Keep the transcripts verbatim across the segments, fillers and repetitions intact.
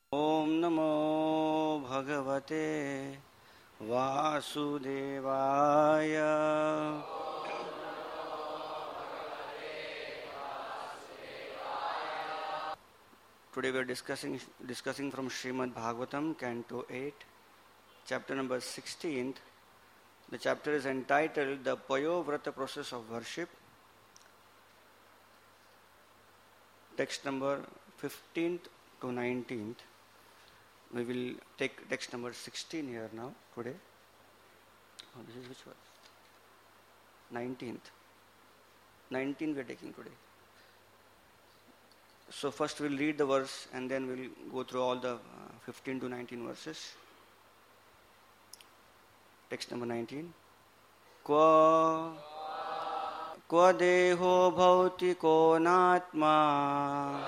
Om Namo Bhagavate Vasudevaya. Today we are discussing discussing from Srimad Bhagavatam, Canto eight, chapter number sixteen. The chapter is entitled The Payovrata Process of Worship. Text number fifteenth to nineteenth. We will take text number sixteen here now, today. Oh, this is which one? nineteenth. nineteen we are taking today. So first we'll read the verse and then we'll go through all the uh, fifteen to nineteen verses. Text number nineteen. Kwa Kwa deho bhautiko natma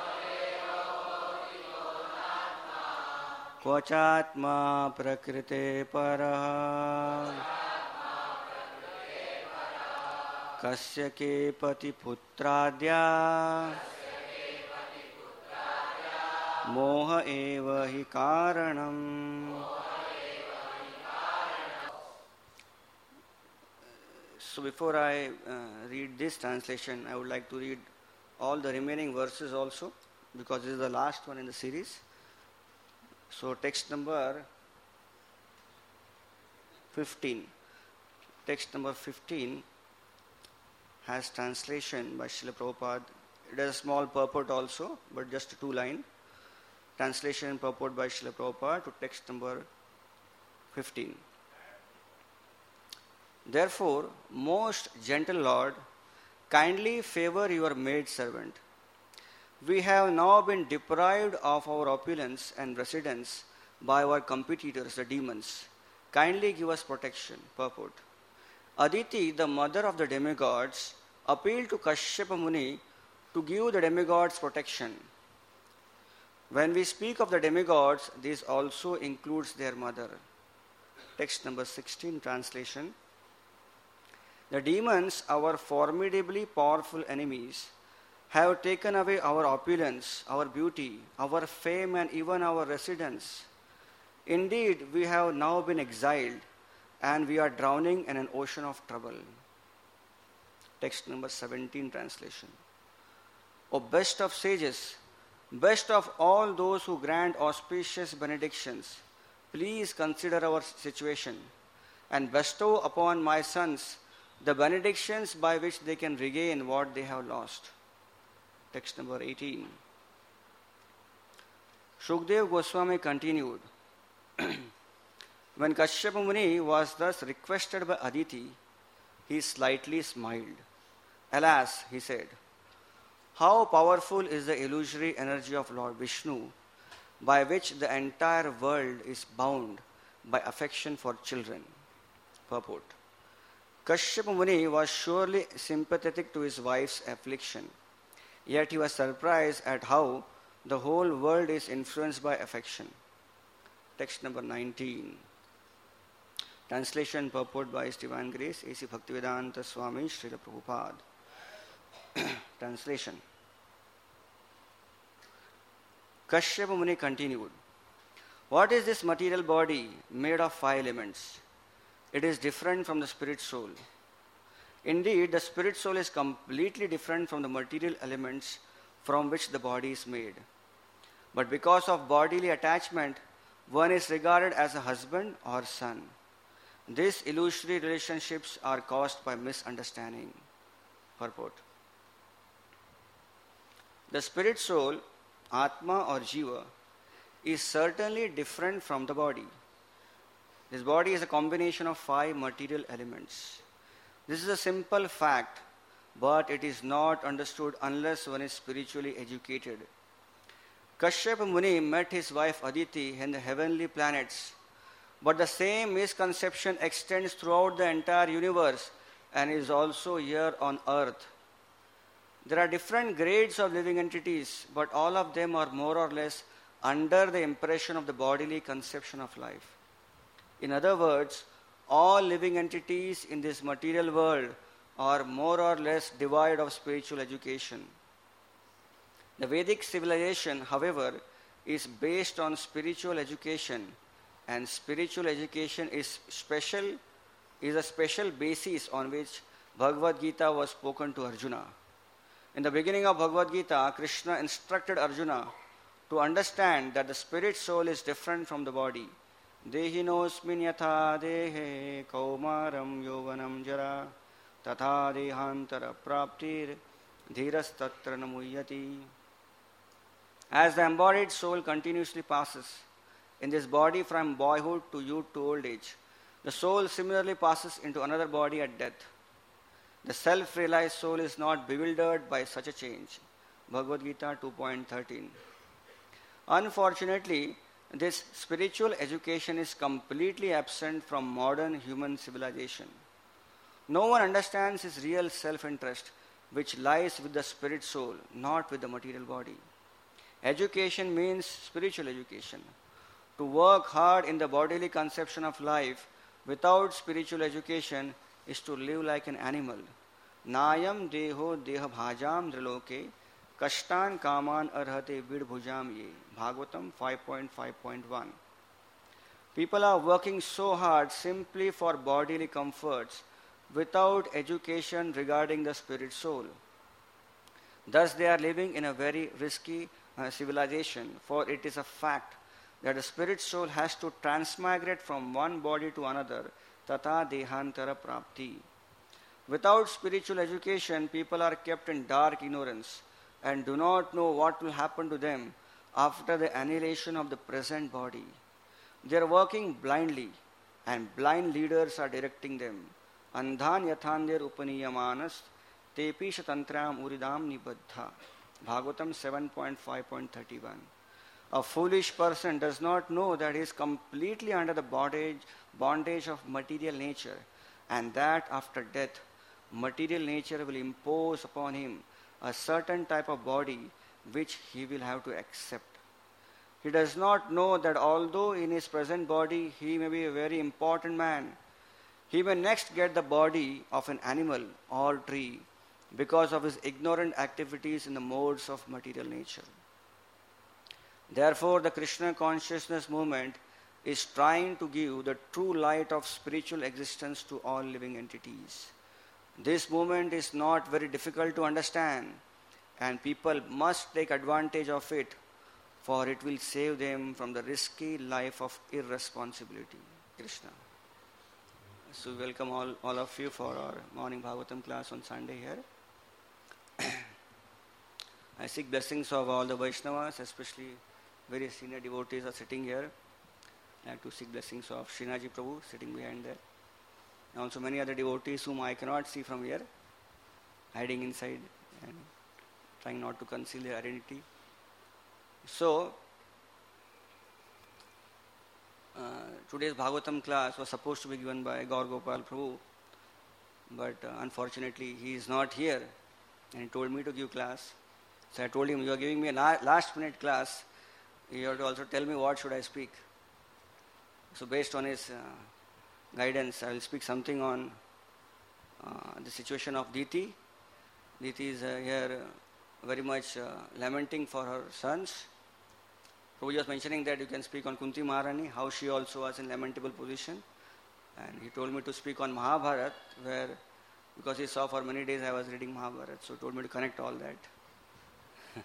Kvachatma prakrite paraha Kasya ke pati putradya Moha eva hi karanam. So before I uh, read this translation, I would like to read all the remaining verses also, because this is the last one in the series. So text number fifteen. Text number fifteen has translation by Srila Prabhupada. It has a small purport also, but just two line. Translation and purport by Srila Prabhupada to text number fifteen. Therefore, most gentle Lord, kindly favor your maid servant. We have now been deprived of our opulence and residence by our competitors, the demons. Kindly give us protection. Purport. Aditi, the mother of the demigods, appealed to Kashyapa Muni to give the demigods protection. When we speak of the demigods, this also includes their mother. Text number sixteen, translation. The demons, our formidably powerful enemies, have taken away our opulence, our beauty, our fame, and even our residence. Indeed, we have now been exiled, and we are drowning in an ocean of trouble. Text number seventeen, translation. O best of sages, best of all those who grant auspicious benedictions, please consider our situation and bestow upon my sons the benedictions by which they can regain what they have lost. Text number eighteen. Shukdev Goswami continued. When Kashyapa Muni was thus requested by Aditi, he slightly smiled. Alas, he said, how powerful is the illusory energy of Lord Vishnu, by which the entire world is bound by affection for children. Purport. Kashyapa Muni was surely sympathetic to his wife's affliction, yet he was surprised at how the whole world is influenced by affection. Text number nineteen. Translation purport by His Divine Grace, A C Bhaktivedanta Swami Srila Prabhupada. Translation. Kashyapa Muni continued. What is this material body made of five elements? It is different from the spirit soul. Indeed, the spirit soul is completely different from the material elements from which the body is made. But because of bodily attachment, one is regarded as a husband or son. These illusory relationships are caused by misunderstanding. Purport. The spirit soul, Atma or Jiva, is certainly different from the body. This body is a combination of five material elements. This is a simple fact, but it is not understood unless one is spiritually educated. Kashyapa Muni met his wife Aditi in the heavenly planets, but the same misconception extends throughout the entire universe and is also here on earth. There are different grades of living entities, but all of them are more or less under the impression of the bodily conception of life. In other words, all living entities in this material world are more or less devoid of spiritual education. The Vedic civilization, however, is based on spiritual education, and spiritual education is special is a special basis on which Bhagavad Gita was spoken to Arjuna. In the beginning of Bhagavad Gita, Krishna instructed Arjuna to understand that the spirit soul is different from the body. Dehinosmin yatha dehe kaumaram yovanam jara tatha dehantara praptir dhiras tatra namuyati. As the embodied soul continuously passes in this body from boyhood to youth to old age, the soul similarly passes into another body at death. The self-realized soul is not bewildered by such a change. Bhagavad Gita two point thirteen. Unfortunately, this spiritual education is completely absent from modern human civilization. No one understands his real self-interest, which lies with the spirit soul, not with the material body. Education means spiritual education. To work hard in the bodily conception of life without spiritual education is to live like an animal. Nayam deho deha bhajam driloke kashtan kaman arhate vidbhujam ye. Bhagavatam five point five point one. People are working so hard simply for bodily comforts without education regarding the spirit soul. Thus they are living in a very risky uh, civilization, for it is a fact that the spirit soul has to transmigrate from one body to another, tata dehantara prapti. Without spiritual education, people are kept in dark ignorance and do not know what will happen to them after the annihilation of the present body. They are working blindly, and blind leaders are directing them. Andhan yathandir upaniyamanas tepisha tantram uridam nibaddha. Bhagavatam seven point five point thirty-one. A foolish person does not know that he is completely under the bondage, bondage of material nature, and that after death, material nature will impose upon him a certain type of body which he will have to accept. He does not know that although in his present body he may be a very important man, he may next get the body of an animal or tree because of his ignorant activities in the modes of material nature. Therefore, the Krishna consciousness movement is trying to give the true light of spiritual existence to all living entities. This movement is not very difficult to understand, and people must take advantage of it, for it will save them from the risky life of irresponsibility. Krishna. So welcome all, all of you for our morning Bhagavatam class on Sunday here. I seek blessings of all the Vaishnavas, especially very senior devotees are sitting here. I have to seek blessings of Srinaji Prabhu sitting behind there. And also many other devotees whom I cannot see from here, hiding inside and trying not to conceal their identity. So, uh, today's Bhagavatam class was supposed to be given by Gaur Gopal Prabhu, but uh, unfortunately he is not here, and he told me to give class. So I told him, you are giving me a la- last minute class, you have to also tell me what should I speak. So based on his uh, guidance, I will speak something on uh, the situation of Diti. Diti is uh, here uh, very much uh, lamenting for her sons. Prabhuji was mentioning that you can speak on Kunti Maharani, how she also was in lamentable position. And he told me to speak on Mahabharat, where, because he saw for many days I was reading Mahabharat, so he told me to connect all that.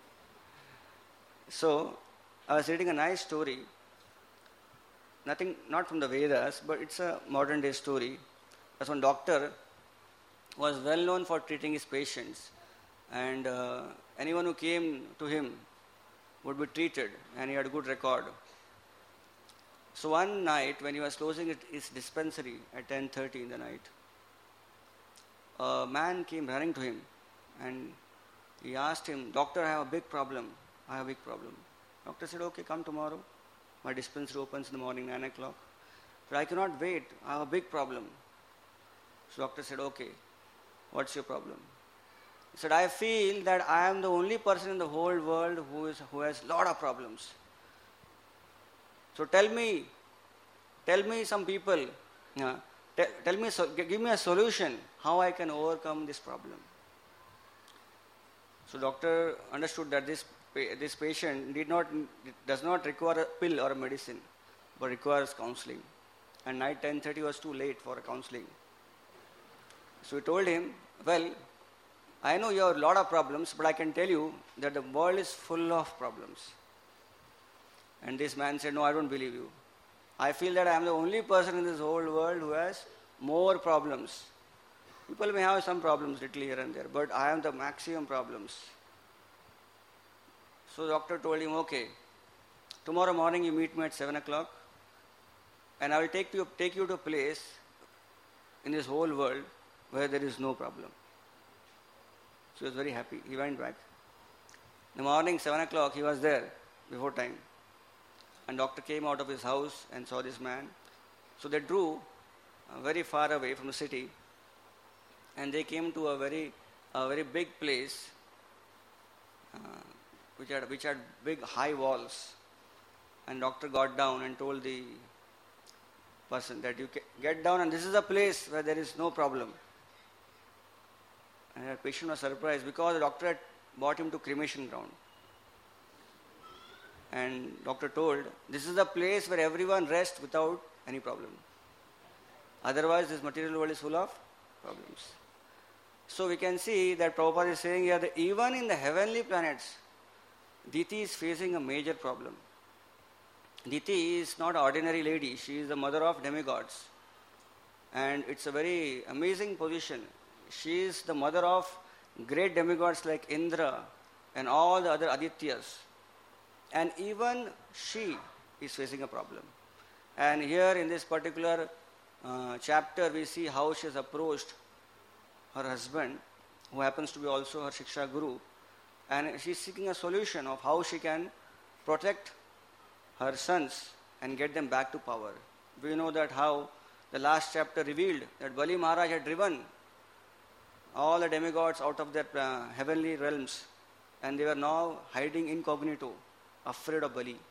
So, I was reading a nice story, nothing, not from the Vedas, but it's a modern day story. As one doctor was well known for treating his patients, and uh, anyone who came to him would be treated, and he had a good record. So one night when he was closing his dispensary at ten thirty in the night, a man came running to him and he asked him, "Doctor, I have a big problem. I have a big problem." Doctor said, "Okay, come tomorrow. My dispensary opens in the morning, nine o'clock. But I cannot wait. I have a big problem." So doctor said, "Okay, what's your problem?" He said, "I feel that I am the only person in the whole world who is who has lot of problems. So tell me, tell me some people, uh, tell, tell me, so, give me a solution how I can overcome this problem." So doctor understood that this this patient did not, does not require a pill or a medicine, but requires counseling. And night ten thirty was too late for a counseling. So we told him, well, I know you have a lot of problems, but I can tell you that the world is full of problems. And this man said, no, I don't believe you. I feel that I am the only person in this whole world who has more problems. People may have some problems little here and there, but I have the maximum problems. So the doctor told him, okay, tomorrow morning you meet me at seven o'clock and I will take you, take you to a place in this whole world where there is no problem. So he was very happy. He went back. In the morning, seven o'clock, he was there before time. And doctor came out of his house and saw this man. So they drew uh, very far away from the city and they came to a very, a very big place uh, which had, which had big high walls. And doctor got down and told the person that you get down and this is a place where there is no problem. And the patient was surprised because the doctor had brought him to cremation ground. And doctor told, this is the place where everyone rests without any problem. Otherwise, this material world is full of problems. So we can see that Prabhupada is saying here that even in the heavenly planets, Diti is facing a major problem. Diti is not an ordinary lady. She is the mother of demigods. And it's a very amazing position. She is the mother of great demigods like Indra and all the other Adityas. And even she is facing a problem. And here in this particular uh, chapter, we see how she has approached her husband, who happens to be also her Shiksha Guru. And she is seeking a solution of how she can protect her sons and get them back to power. We know that how the last chapter revealed that Bali Maharaj had driven all the demigods out of their uh, heavenly realms and they were now hiding incognito, afraid of Bali.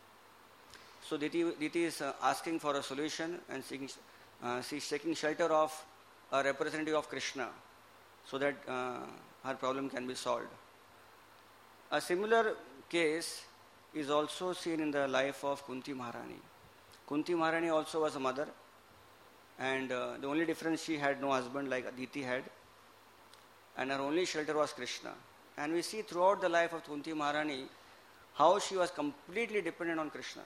So Diti, Diti is uh, asking for a solution and seeking, uh, she is taking shelter of a representative of Krishna so that uh, her problem can be solved. A similar case is also seen in the life of Kunti Maharani. Kunti Maharani also was a mother and uh, the only difference, she had no husband like Aditi had and her only shelter was Krishna. And we see throughout the life of Kunti Maharani how she was completely dependent on Krishna.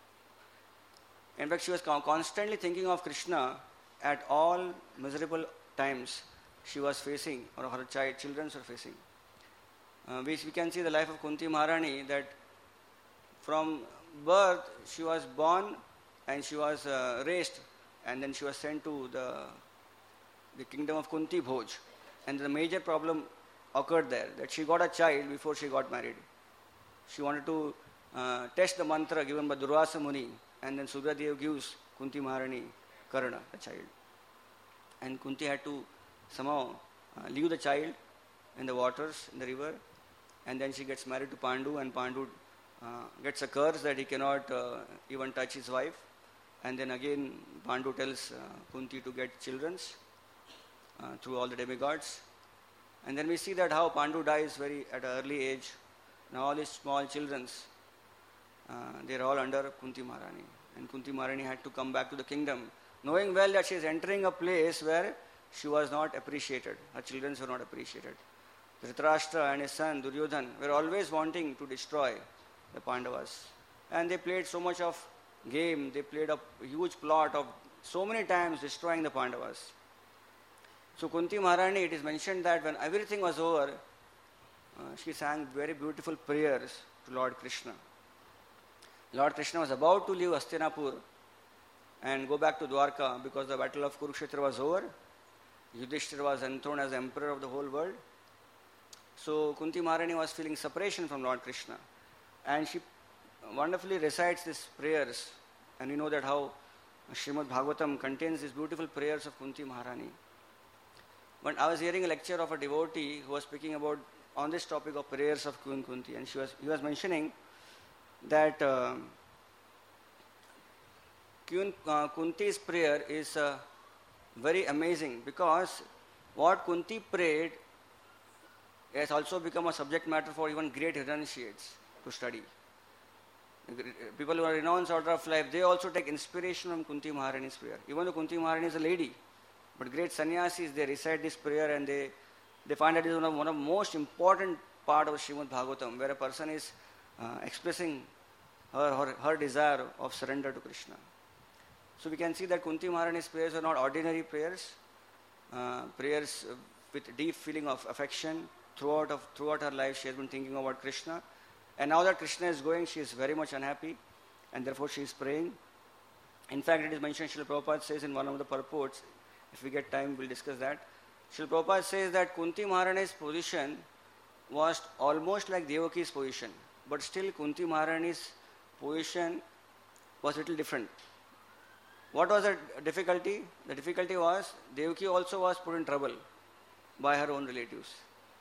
In fact, she was constantly thinking of Krishna at all miserable times she was facing or her child, children were facing. Uh, we, we can see the life of Kunti Maharani that from birth she was born and she was uh, raised and then she was sent to the, the kingdom of Kunti Bhoj. And the major problem occurred there, that she got a child before she got married. She wanted to uh, test the mantra given by Durvasa Muni and then Sudadev gives Kunti Maharani Karna, the child. And Kunti had to somehow uh, leave the child in the waters, in the river, and then she gets married to Pandu and Pandu uh, gets a curse that he cannot uh, even touch his wife. And then again Pandu tells uh, Kunti to get children uh, through all the demigods. And then we see that how Pandu dies very at an early age. Now all these small children, uh, they are all under Kunti Maharani. And Kunti Maharani had to come back to the kingdom, knowing well that she is entering a place where she was not appreciated. Her children were not appreciated. Dhritarashtra and his son Duryodhan were always wanting to destroy the Pandavas. And they played so much of game, they played a huge plot of so many times destroying the Pandavas. So Kunti Maharani, it is mentioned that when everything was over, uh, she sang very beautiful prayers to Lord Krishna. Lord Krishna was about to leave Hastinapur and go back to Dwarka because the battle of Kurukshetra was over. Yudhishthira was enthroned as emperor of the whole world. So Kunti Maharani was feeling separation from Lord Krishna. And she wonderfully recites these prayers. And you know that how Srimad Bhagavatam contains these beautiful prayers of Kunti Maharani. But I was hearing a lecture of a devotee who was speaking about on this topic of prayers of Queen Kunti. And she was, he was mentioning that uh, Queen uh, Kunti's prayer is uh, very amazing because what Kunti prayed It has also become a subject matter for even great renunciates to study. People who are renounced order of life, they also take inspiration from Kunti Maharani's prayer. Even though Kunti Maharani is a lady, but great sannyasis, they recite this prayer and they, they find that it is one of one of the most important part of Srimad Bhagavatam, where a person is uh, expressing her, her, her desire of surrender to Krishna. So we can see that Kunti Maharani's prayers are not ordinary prayers, uh, prayers with deep feeling of affection. Throughout, of, throughout her life, she has been thinking about Krishna. And now that Krishna is going, she is very much unhappy, and therefore she is praying. In fact, it is mentioned, Srila Prabhupada says in one of the purports, if we get time, we'll discuss that. Srila Prabhupada says that Kunti Maharani's position was almost like Devaki's position, but still Kunti Maharani's position was a little different. What was the difficulty? The difficulty was Devaki also was put in trouble by her own relatives.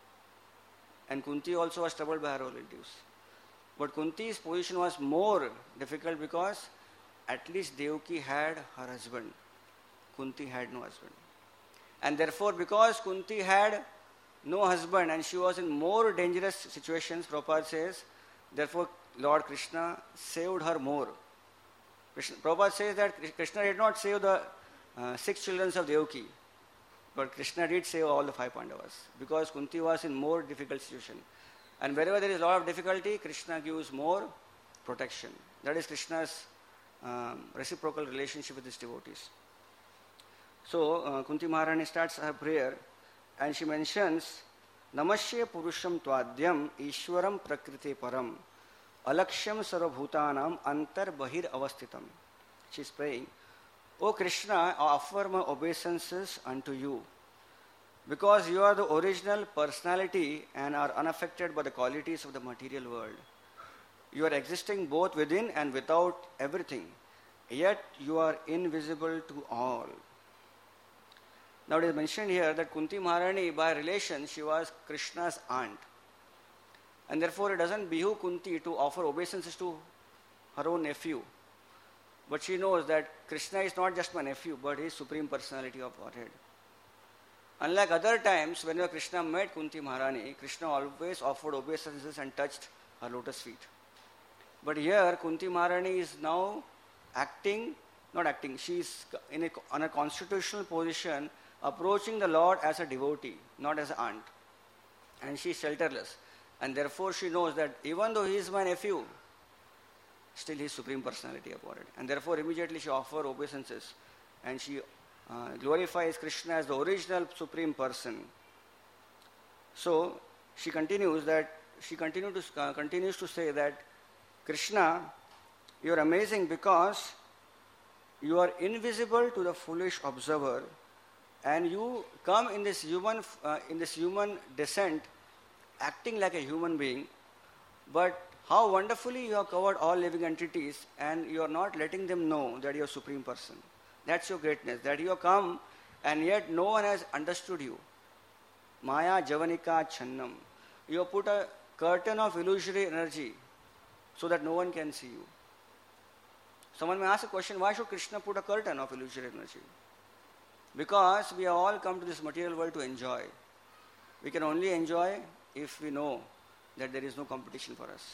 And Kunti also was troubled by her relatives. But Kunti's position was more difficult because at least Devaki had her husband. Kunti had no husband. And therefore, because Kunti had no husband and she was in more dangerous situations, Prabhupada says, therefore Lord Krishna saved her more. Krishna, Prabhupada says that Krishna did not save the uh, six children of Devaki, but Krishna did save all the five Pandavas because Kunti was in more difficult situation. And wherever there is a lot of difficulty, Krishna gives more protection. That is Krishna's um, reciprocal relationship with his devotees. So, uh, Kunti Maharani starts her prayer and she mentions, Namasya Purusham Tvadyam Ishwaram Prakriti Param Alakshyam Sarvabhutanam Antar Bahir Avastitam. She is praying, O Krishna, I offer my obeisances unto you, because you are the original personality and are unaffected by the qualities of the material world. You are existing both within and without everything, yet you are invisible to all. Now it is mentioned here that Kunti Maharani, by relation, she was Krishna's aunt. And therefore it doesn't behoove Kunti to offer obeisances to her own nephew. But she knows that Krishna is not just my nephew, but his supreme personality of Godhead. Unlike other times, whenever Krishna met Kunti Maharani, Krishna always offered obeisances and touched her lotus feet. But here, Kunti Maharani is now acting, not acting, she is in a, on a constitutional position, approaching the Lord as a devotee, not as an aunt. And she is shelterless. And therefore she knows that even though he is my nephew, still his supreme personality of Godhead. And therefore immediately she offers obeisances and she uh, glorifies Krishna as the original supreme person. So she continues that she continue to, uh, continues to say that Krishna, you are amazing because you are invisible to the foolish observer, and you come in this human uh, in this human descent, acting like a human being, but how wonderfully you have covered all living entities and you are not letting them know that you are supreme person. That's your greatness, that you have come and yet no one has understood you. Maya Javanika Channam. You have put a curtain of illusory energy so that no one can see you. Someone may ask a question, why should Krishna put a curtain of illusory energy? Because we have all come to this material world to enjoy. We can only enjoy if we know that there is no competition for us.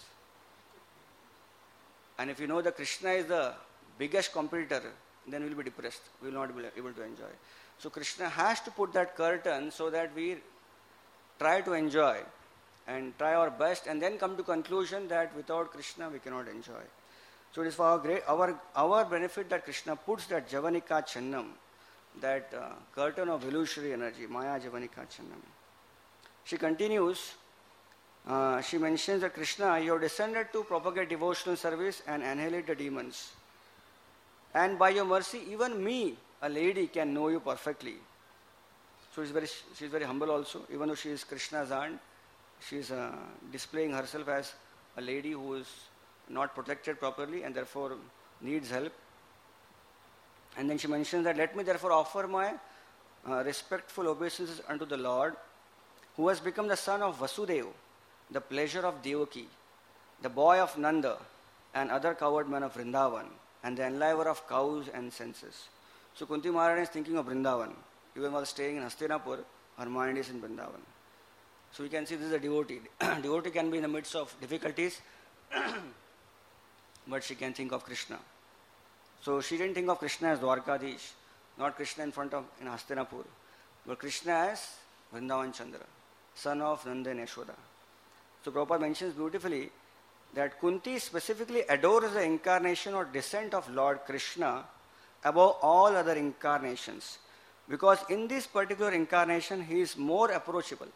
And if you know that Krishna is the biggest competitor, then we will be depressed. We will not be able to enjoy. So Krishna has to put that curtain so that we try to enjoy and try our best and then come to conclusion that without Krishna we cannot enjoy. So it is for our, great, our, our benefit that Krishna puts that Javanika Channam, that uh, curtain of illusory energy, Maya Javanika Channam. She continues, uh, she mentions that Krishna, you have descended to propagate devotional service and annihilate the demons. And by your mercy, even me, a lady, can know you perfectly. So she's very, she's very humble also. Even though she is Krishna's aunt, she is uh, displaying herself as a lady who is not protected properly and therefore needs help. And then she mentions that, let me therefore offer my uh, respectful obeisances unto the Lord, who has become the son of Vasudeva, the pleasure of Devaki, the boy of Nanda, and other coward men of Vrindavan, and the enliver of cows and senses. So Kunti Maharani is thinking of Vrindavan. Even while staying in Hastinapur, her mind is in Vrindavan. So we can see this is a devotee. Devotee can be in the midst of difficulties, but she can think of Krishna. So she didn't think of Krishna as Dwarkadish, not Krishna in front of in Hastinapur, but Krishna as Vrindavan Chandra, son of Nanda and Yashoda. So Prabhupada mentions beautifully that Kunti specifically adores the incarnation or descent of Lord Krishna above all other incarnations, because in this particular incarnation he is more approachable.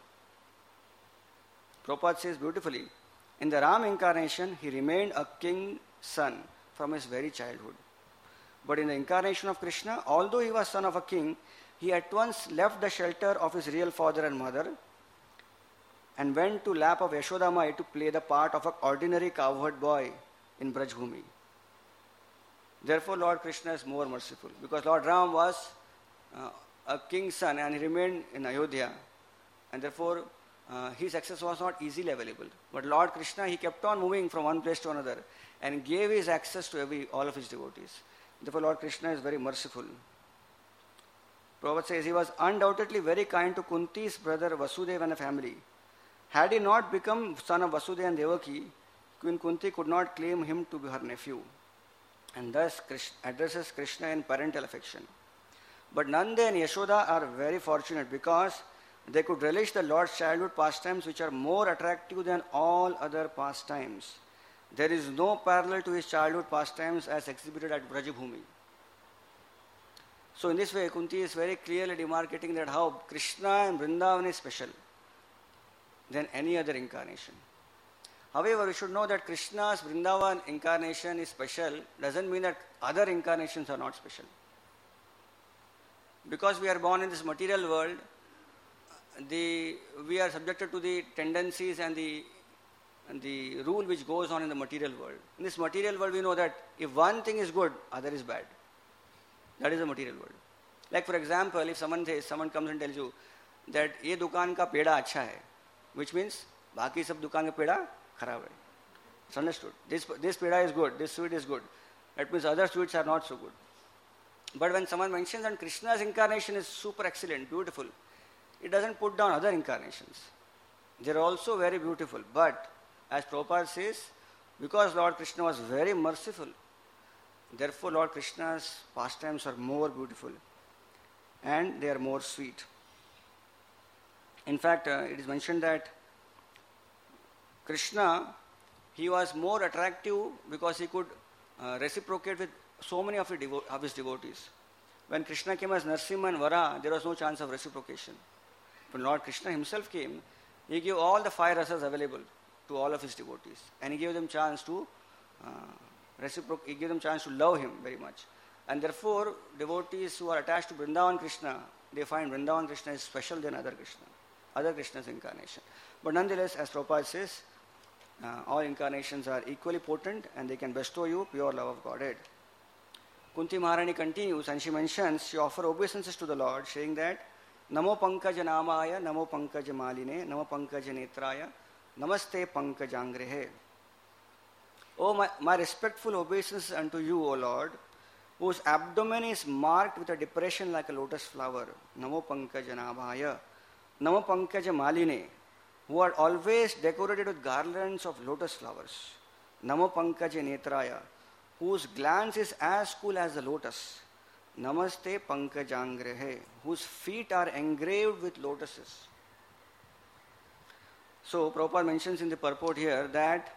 Prabhupada says beautifully, in the Ram incarnation he remained a king's son from his very childhood. But in the incarnation of Krishna, although he was son of a king, he at once left the shelter of his real father and mother and went to lap of Yashoda Mai to play the part of an ordinary cowherd boy in Brajbhumi. Therefore, Lord Krishna is more merciful, because Lord Ram was uh, a king's son and he remained in Ayodhya, and therefore uh, his access was not easily available. But Lord Krishna, he kept on moving from one place to another and gave his access to every all of his devotees. Therefore, Lord Krishna is very merciful. Prabhupada says he was undoubtedly very kind to Kunti's brother Vasudeva and the family. Had he not become son of Vasudeva and Devaki, Queen Kunti could not claim him to be her nephew, and thus Krishna addresses Krishna in parental affection. But Nanda and Yashoda are very fortunate because they could relish the Lord's childhood pastimes, which are more attractive than all other pastimes. There is no parallel to his childhood pastimes as exhibited at Brajabhumi. So in this way, Kunti is very clearly demarcating that how Krishna and Vrindavan is special than any other incarnation. However, we should know that Krishna's Vrindavan incarnation is special doesn't mean that other incarnations are not special. Because we are born in this material world, the, we are subjected to the tendencies and the, and the rule which goes on in the material world. In this material world, we know that if one thing is good, other is bad. That is the material world. Like for example, if someone says, someone comes and tells you that ये दुकान का पेड़ा अच्छा है, which means बाकी सब दुकान का पेड़ा खराब है. It's understood. This this peda is good, this sweet is good. That means other sweets are not so good. But when someone mentions that Krishna's incarnation is super excellent, beautiful, it doesn't put down other incarnations. They are also very beautiful. But as Prabhupada says, because Lord Krishna was very merciful, therefore Lord Krishna's pastimes are more beautiful and they are more sweet. In fact, uh, it is mentioned that Krishna, he was more attractive because he could uh, reciprocate with so many of his, devo- of his devotees. When Krishna came as Narsimha and Vara, there was no chance of reciprocation. When Lord Krishna himself came, he gave all the five rasas available to all of his devotees, and he gave them chance to uh, reciprocate. He gave them chance to love him very much, and therefore devotees who are attached to Vrindavan Krishna, they find Vrindavan Krishna is special than other Krishna, other Krishna's incarnation. But nonetheless, as Prabhupada says, uh, all incarnations are equally potent and they can bestow you pure love of Godhead. Kunti Maharani continues and she mentions, she offers obeisances to the Lord, saying that Namo Pankaja Namaya, Namo Pankaja Maline, Namo Pankaja Netraya, Namaste Pankajangrehe. Oh, my, my respectful obeisance unto you, O Lord, whose abdomen is marked with a depression like a lotus flower. Namo Pankaja Namaya, Namo Pankaja Maline, who are always decorated with garlands of lotus flowers. Namo Pankaja Netraya, whose glance is as cool as the lotus. Namaste Pankajangrehe, whose feet are engraved with lotuses. So, Prabhupada mentions in the purport here that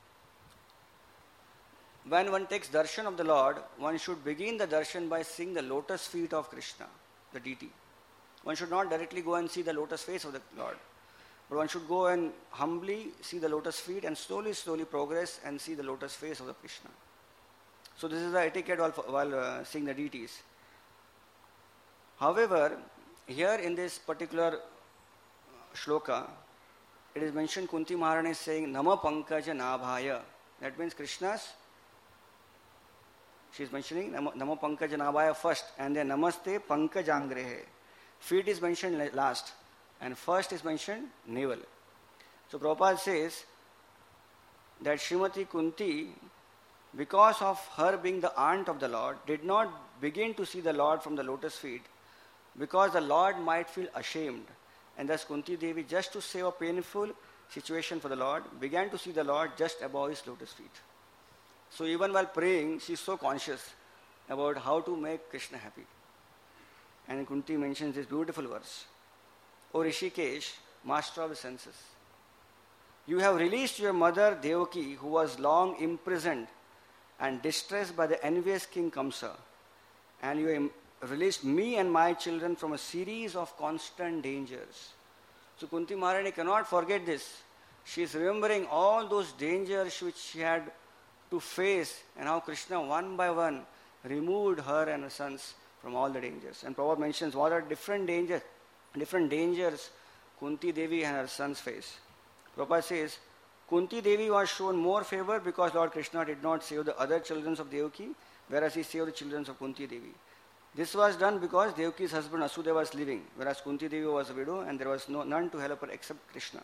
when one takes darshan of the Lord, one should begin the darshan by seeing the lotus feet of Krishna, the deity. One should not directly go and see the lotus face of the Lord, but one should go and humbly see the lotus feet and slowly, slowly progress and see the lotus face of the Krishna. So this is the etiquette while, while uh, seeing the deities. However, here in this particular shloka, it is mentioned Kunti Maharani is saying Nama Pankaja Nabhaya. That means Krishna's, she is mentioning Nama, Nama Pankaja Nabhaya first and then Namaste Pankajangrehe. Feet is mentioned last and first is mentioned navel. So Prabhupada says that Srimati Kunti, because of her being the aunt of the Lord, did not begin to see the Lord from the lotus feet because the Lord might feel ashamed And thus Kunti Devi, just to save a painful situation for the Lord, began to see the Lord just above his lotus feet. So even while praying, she is so conscious about how to make Krishna happy. And Kunti mentions this beautiful verse. O Rishikesh, master of the senses, you have released your mother Devaki, who was long imprisoned and distressed by the envious king Kamsa. And you have released me and my children from a series of constant dangers. So Kunti Maharani cannot forget this. She is remembering all those dangers which she had to face and how Krishna one by one removed her and her sons from all the dangers. And Prabhupada mentions what are different dangers, different dangers Kunti Devi and her sons face. Prabhupada says, Kunti Devi was shown more favor because Lord Krishna did not save the other children of Devaki, whereas he saved the children of Kunti Devi. This was done because Devaki's husband Asudeva was living, whereas Kunti Devi was a widow and there was no, none to help her except Krishna.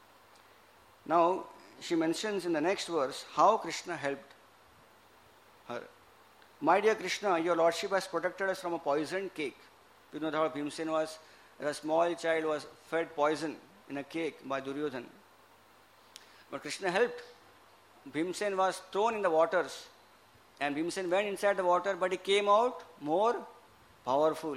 Now, she mentions in the next verse how Krishna helped her. My dear Krishna, your Lordship has protected us from a poisoned cake. You know how Bhimsen was, a small child was fed poison in a cake by Duryodhana. But Krishna helped. Bhimsen was thrown in the waters and Bhimsen went inside the water, but he came out more powerful.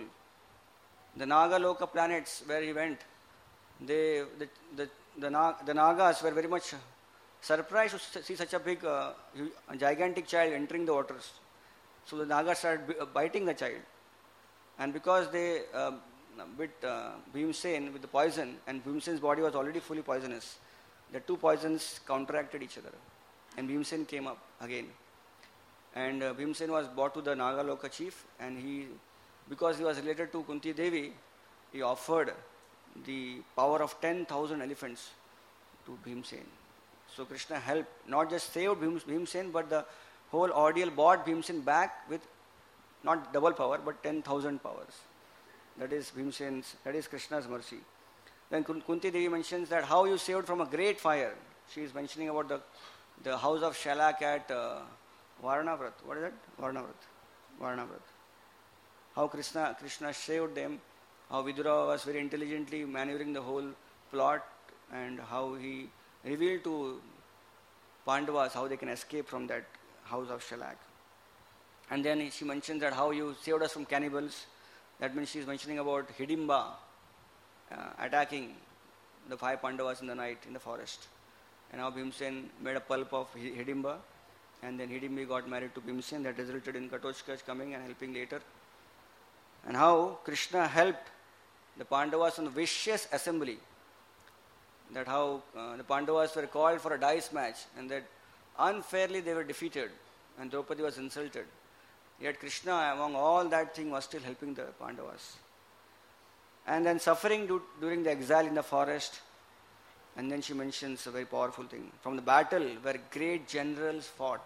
The Nagaloka planets where he went, they, the, the, the, the Nagas were very much surprised to see such a big, uh, gigantic child entering the waters. So the Nagas started biting the child. And because they uh, bit uh, Bhimsen with the poison, and Bhimsen's body was already fully poisonous, the two poisons counteracted each other. And Bhimsen came up again. And uh, Bhimsen was brought to the Nagaloka chief, and he, because he was related to Kunti Devi, he offered the power of ten thousand elephants to Bhimsen. So Krishna helped, not just saved Bhimsen, but the whole ordeal brought Bhimsen back with not double power, but ten thousand powers. That is Bhimsen's, that is Krishna's mercy. Then Kunti Devi mentions that how you saved from a great fire. She is mentioning about the, the house of Shalak at uh, Varnavrat. What is that? Varnavrat. Varnavrat. How Krishna, Krishna saved them, how Vidura was very intelligently maneuvering the whole plot, and how he revealed to Pandavas how they can escape from that house of Shalak. And then she mentions that how you saved us from cannibals. That means she is mentioning about Hidimba uh, attacking the five Pandavas in the night in the forest. And how Bhimsen made a pulp of Hidimba, and then Hidimbi got married to Bhimsen. That resulted in Katochkach coming and helping later. And how Krishna helped the Pandavas in the vicious assembly. That how uh, the Pandavas were called for a dice match, and that unfairly they were defeated and Draupadi was insulted. Yet Krishna, among all that thing, was still helping the Pandavas. And then suffering do, during the exile in the forest. And then she mentions a very powerful thing. From the battle where great generals fought.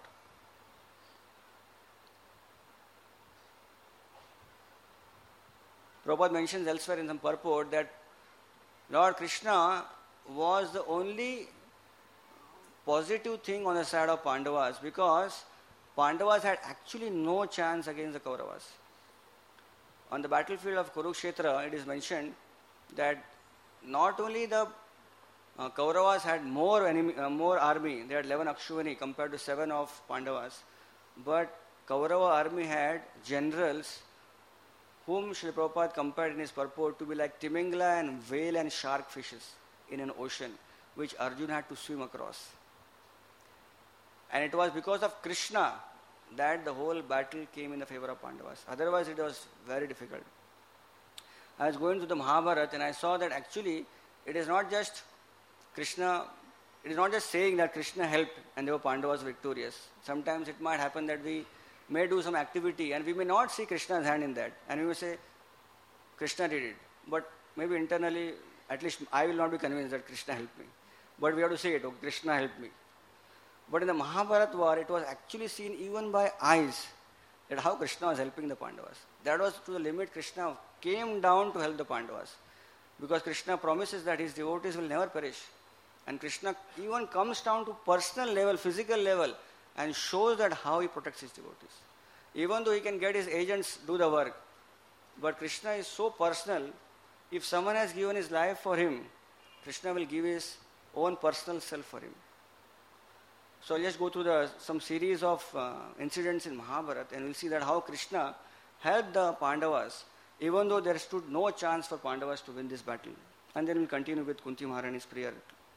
Prabhupada mentions elsewhere in some purport that Lord Krishna was the only positive thing on the side of Pandavas, because Pandavas had actually no chance against the Kauravas. On the battlefield of Kurukshetra, it is mentioned that not only the uh, Kauravas had more enemy, uh, more army, they had eleven Akshuvani compared to seven of Pandavas, but Kaurava army had generals whom Srila Prabhupada compared in his purport to be like Timingla and whale and shark fishes in an ocean, which Arjuna had to swim across. And it was because of Krishna that the whole battle came in the favor of Pandavas. Otherwise it was very difficult. I was going to the Mahabharata and I saw that actually it is not just Krishna, it is not just saying that Krishna helped and they were Pandavas victorious. Sometimes it might happen that we may do some activity and we may not see Krishna's hand in that. And we may say, Krishna did it. But maybe internally, at least I will not be convinced that Krishna helped me. But we have to say it, oh, Krishna helped me. But in the Mahabharata war, it was actually seen even by eyes that how Krishna was helping the Pandavas. That was to the limit Krishna came down to help the Pandavas. Because Krishna promises that his devotees will never perish. And Krishna even comes down to personal level, physical level, and shows that how he protects his devotees. Even though he can get his agents do the work, but Krishna is so personal If someone has given his life for him, Krishna will give his own personal self for him. So let's go through the, some series of uh, incidents in Mahabharata, and we'll see that how Krishna helped the Pandavas, even though there stood no chance for Pandavas to win this battle. And then we'll continue with Kunti Maharani's prayer.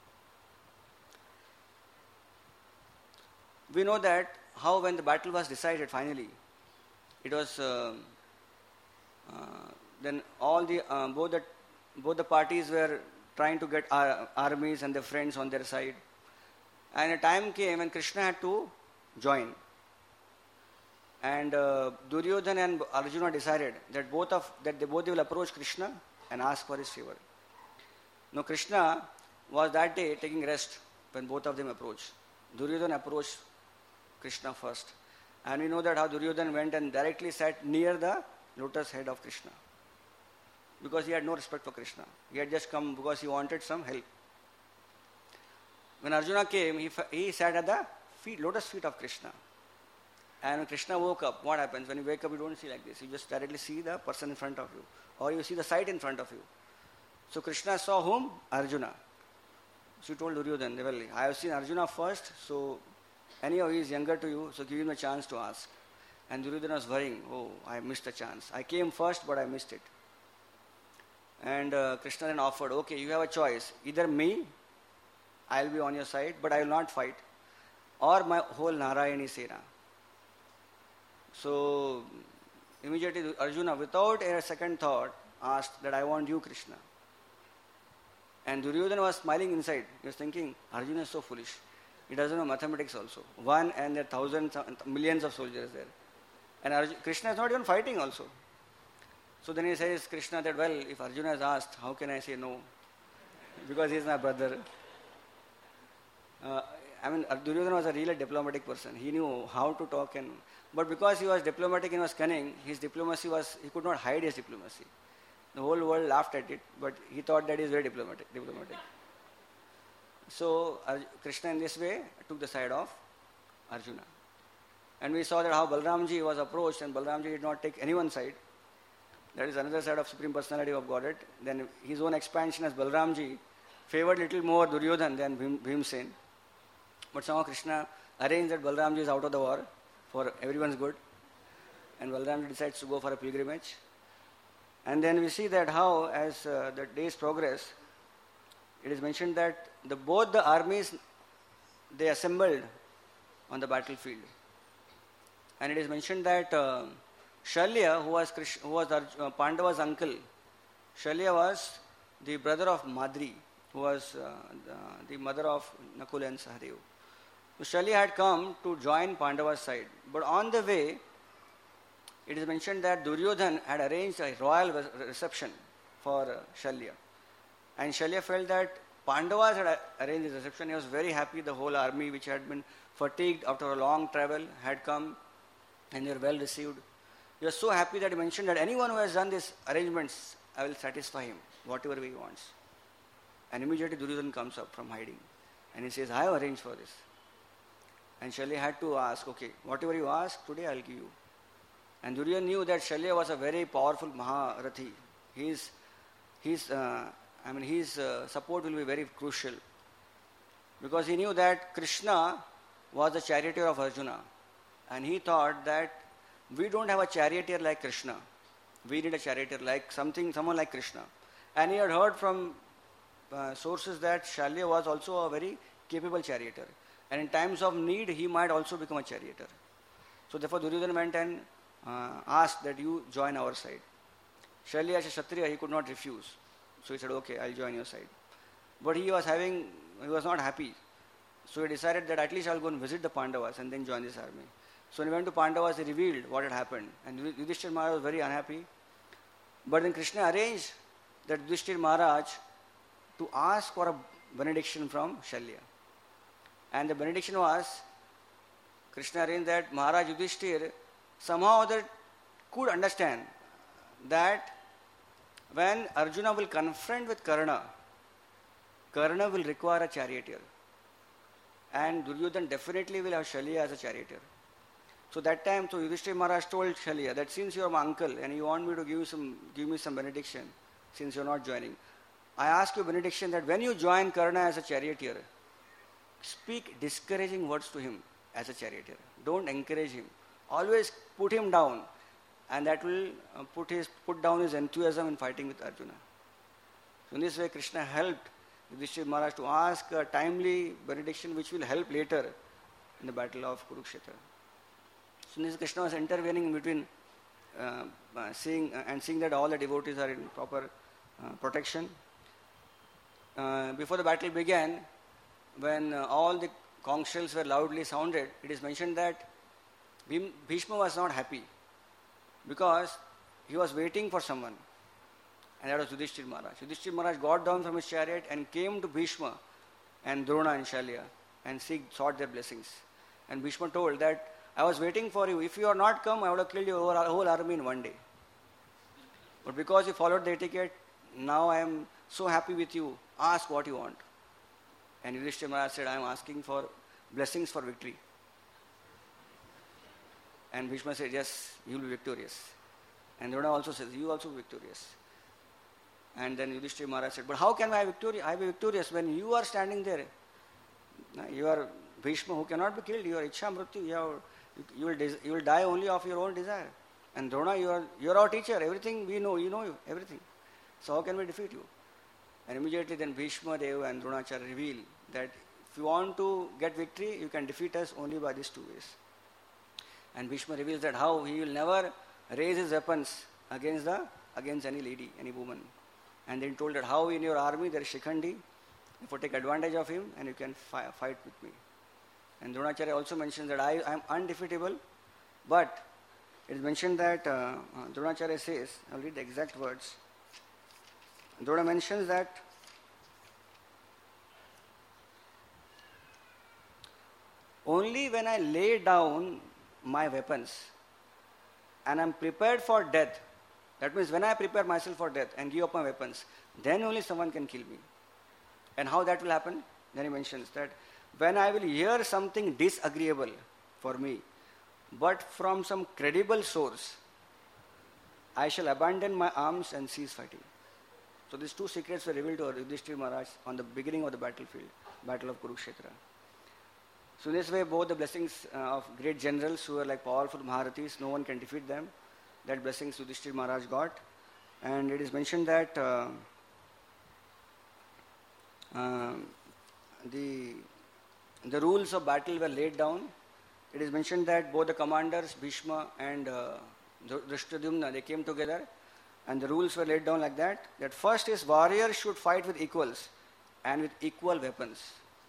We know that how when the battle was decided finally, it was uh, uh, then all the uh, both the both the parties were trying to get ar- armies and their friends on their side, and a time came when Krishna had to join, and uh, Duryodhana and Arjuna decided that both of that they both will approach Krishna and ask for his favor. Now Krishna was that day taking rest when both of them approached. Duryodhana approached Krishna first, and we know that how Duryodhana went and directly sat near the lotus head of Krishna, because he had no respect for Krishna. He had just come because he wanted some help. When Arjuna came, he, he sat at the feet, lotus feet of Krishna. And when Krishna woke up, what happens? When you wake up, you don't see like this. You just directly see the person in front of you, or you see the sight in front of you. So Krishna saw whom? Arjuna. So he told Duryodhana, well, I have seen Arjuna first, so anyhow he is younger to you, so give him a chance to ask. And Duryodhana was worrying, oh, I missed a chance. I came first, but I missed it. And uh, Krishna then offered, okay, you have a choice. Either me, I will be on your side, but I will not fight, or my whole Narayani Sena. So immediately Arjuna, without a second thought, asked that I want you, Krishna. And Duryodhana was smiling inside. He was thinking, Arjuna is so foolish. He doesn't know mathematics also. One and there are thousands, millions of soldiers there. And Arjuna, Krishna is not even fighting also. So then he says, Krishna, that well, if Arjuna has asked, how can I say no? Because he is my brother. Uh, I mean, Duryodhana was a really diplomatic person. He knew how to talk, and but because he was diplomatic and was cunning, his diplomacy was, he could not hide his diplomacy. The whole world laughed at it, but he thought that he is very diplomatic. diplomatic. So uh, Krishna in this way took the side of Arjuna. And we saw that how Balramji was approached, and Balramji did not take anyone's side. That is another side of Supreme Personality of Godhead. Then his own expansion as Balramji favored little more Duryodhana than Bhim, Bhimsen. But somehow Krishna arranged that Balramji is out of the war for everyone's good. And Balramji decides to go for a pilgrimage. And then we see that how as uh, the days progress, it is mentioned that the, both the armies, they assembled on the battlefield. And it is mentioned that uh, Shalya, who was, Krish, who was uh, Pandava's uncle, Shalya was the brother of Madri, who was uh, the, the mother of Nakula and Sahadev. So Shalya had come to join Pandava's side. But on the way, it is mentioned that Duryodhana had arranged a royal reception for uh, Shalya. And Shalya felt that Pandavas had arranged this reception. He was very happy. The whole army, which had been fatigued after a long travel, had come and they were well received. He was so happy that he mentioned that anyone who has done these arrangements, I will satisfy him, whatever way he wants. And immediately Duryodhana comes up from hiding and he says, I have arranged for this. And Shalya had to ask, okay, whatever you ask, today I will give you. And Duryodhana knew that Shalya was a very powerful Maharathi. His, his, uh, I mean, his uh, support will be very crucial. Because he knew that Krishna was the charioteer of Arjuna. And he thought that we don't have a charioteer like Krishna. We need a charioteer like something, someone like Krishna. And he had heard from uh, sources that Shalya was also a very capable charioteer. And in times of need, he might also become a charioteer. So therefore Duryodhana went and uh, asked that you join our side. Shalya as a Kshatriya, he could not refuse. So he said, okay, I'll join your side. But he was having, he was not happy. So he decided that at least I'll go and visit the Pandavas and then join this army. So when he went to Pandavas, he revealed what had happened. And Yudhishthira Maharaj was very unhappy. But then Krishna arranged that Yudhishthira Maharaj to ask for a benediction from Shalya. And the benediction was, Krishna arranged that Maharaj Yudhishthira somehow that could understand that when Arjuna will confront with Karna, Karna will require a charioteer. And Duryodhana definitely will have Shalya as a charioteer. So that time, so Yudhishthira Maharaj told Shalya that since you are my uncle and you want me to give you some, give me some benediction, since you're not joining. I ask you benediction that when you join Karna as a charioteer, speak discouraging words to him as a charioteer. Don't encourage him. Always put him down, and that will uh, put his put down his enthusiasm in fighting with Arjuna. So in this way, Krishna helped Yudhishthira Maharaj to ask a timely benediction which will help later in the battle of Kurukshetra. So in this, Krishna was intervening in between, uh, uh, seeing uh, and seeing that all the devotees are in proper uh, protection. Uh, before the battle began, when uh, all the conch shells were loudly sounded, it is mentioned that Bhishma was not happy because he was waiting for someone, and that was Yudhishthira Maharaj. Yudhishthira Maharaj got down from his chariot and came to Bhishma and Drona and Shalya and seek, sought their blessings. And Bhishma told that, I was waiting for you. If you had not come, I would have killed your whole army in one day. But because you followed the etiquette, now I am so happy with you. Ask what you want. And Yudhishthira Maharaj said, I am asking for blessings for victory. And Bhishma said, yes, you will be victorious. And Drona also says, you also be victorious. And then Yudhishthira Maharaj said, but how can I be victorious, I be victorious when you are standing there? You are Bhishma who cannot be killed. You are Ichha Mrityu. You, are, you, will des- you will die only of your own desire. And Drona, you are, you are our teacher. Everything we know, you know you, everything. So how can we defeat you? And immediately then Bhishma, Deva and Dronacharya reveal that if you want to get victory, you can defeat us only by these two ways. And Bhishma reveals that how he will never raise his weapons against the against any lady, any woman. And then told that how in your army there is Shikhandi, therefore take advantage of him and you can fi- fight with me. And Dronacharya also mentions that I am undefeatable, but it is mentioned that uh, uh, Dronacharya says, I'll read the exact words. Drona mentions that only when I lay down my weapons and I am prepared for death, that means when I prepare myself for death and give up my weapons, then only someone can kill me. And how that will happen? Then he mentions that when I will hear something disagreeable for me, but from some credible source, I shall abandon my arms and cease fighting. So these two secrets were revealed to Yudhishthira Maharaj on the beginning of the battlefield, battle of Kurukshetra. So in this way, both the blessings uh, of great generals who are like powerful Maharathis, no one can defeat them. That blessings Yudhishthira Maharaj got. And it is mentioned that uh, uh, the, the rules of battle were laid down. It is mentioned that both the commanders, Bhishma and uh, Drishtadyumna, they came together. And the rules were laid down like that, that first is warriors should fight with equals and with equal weapons.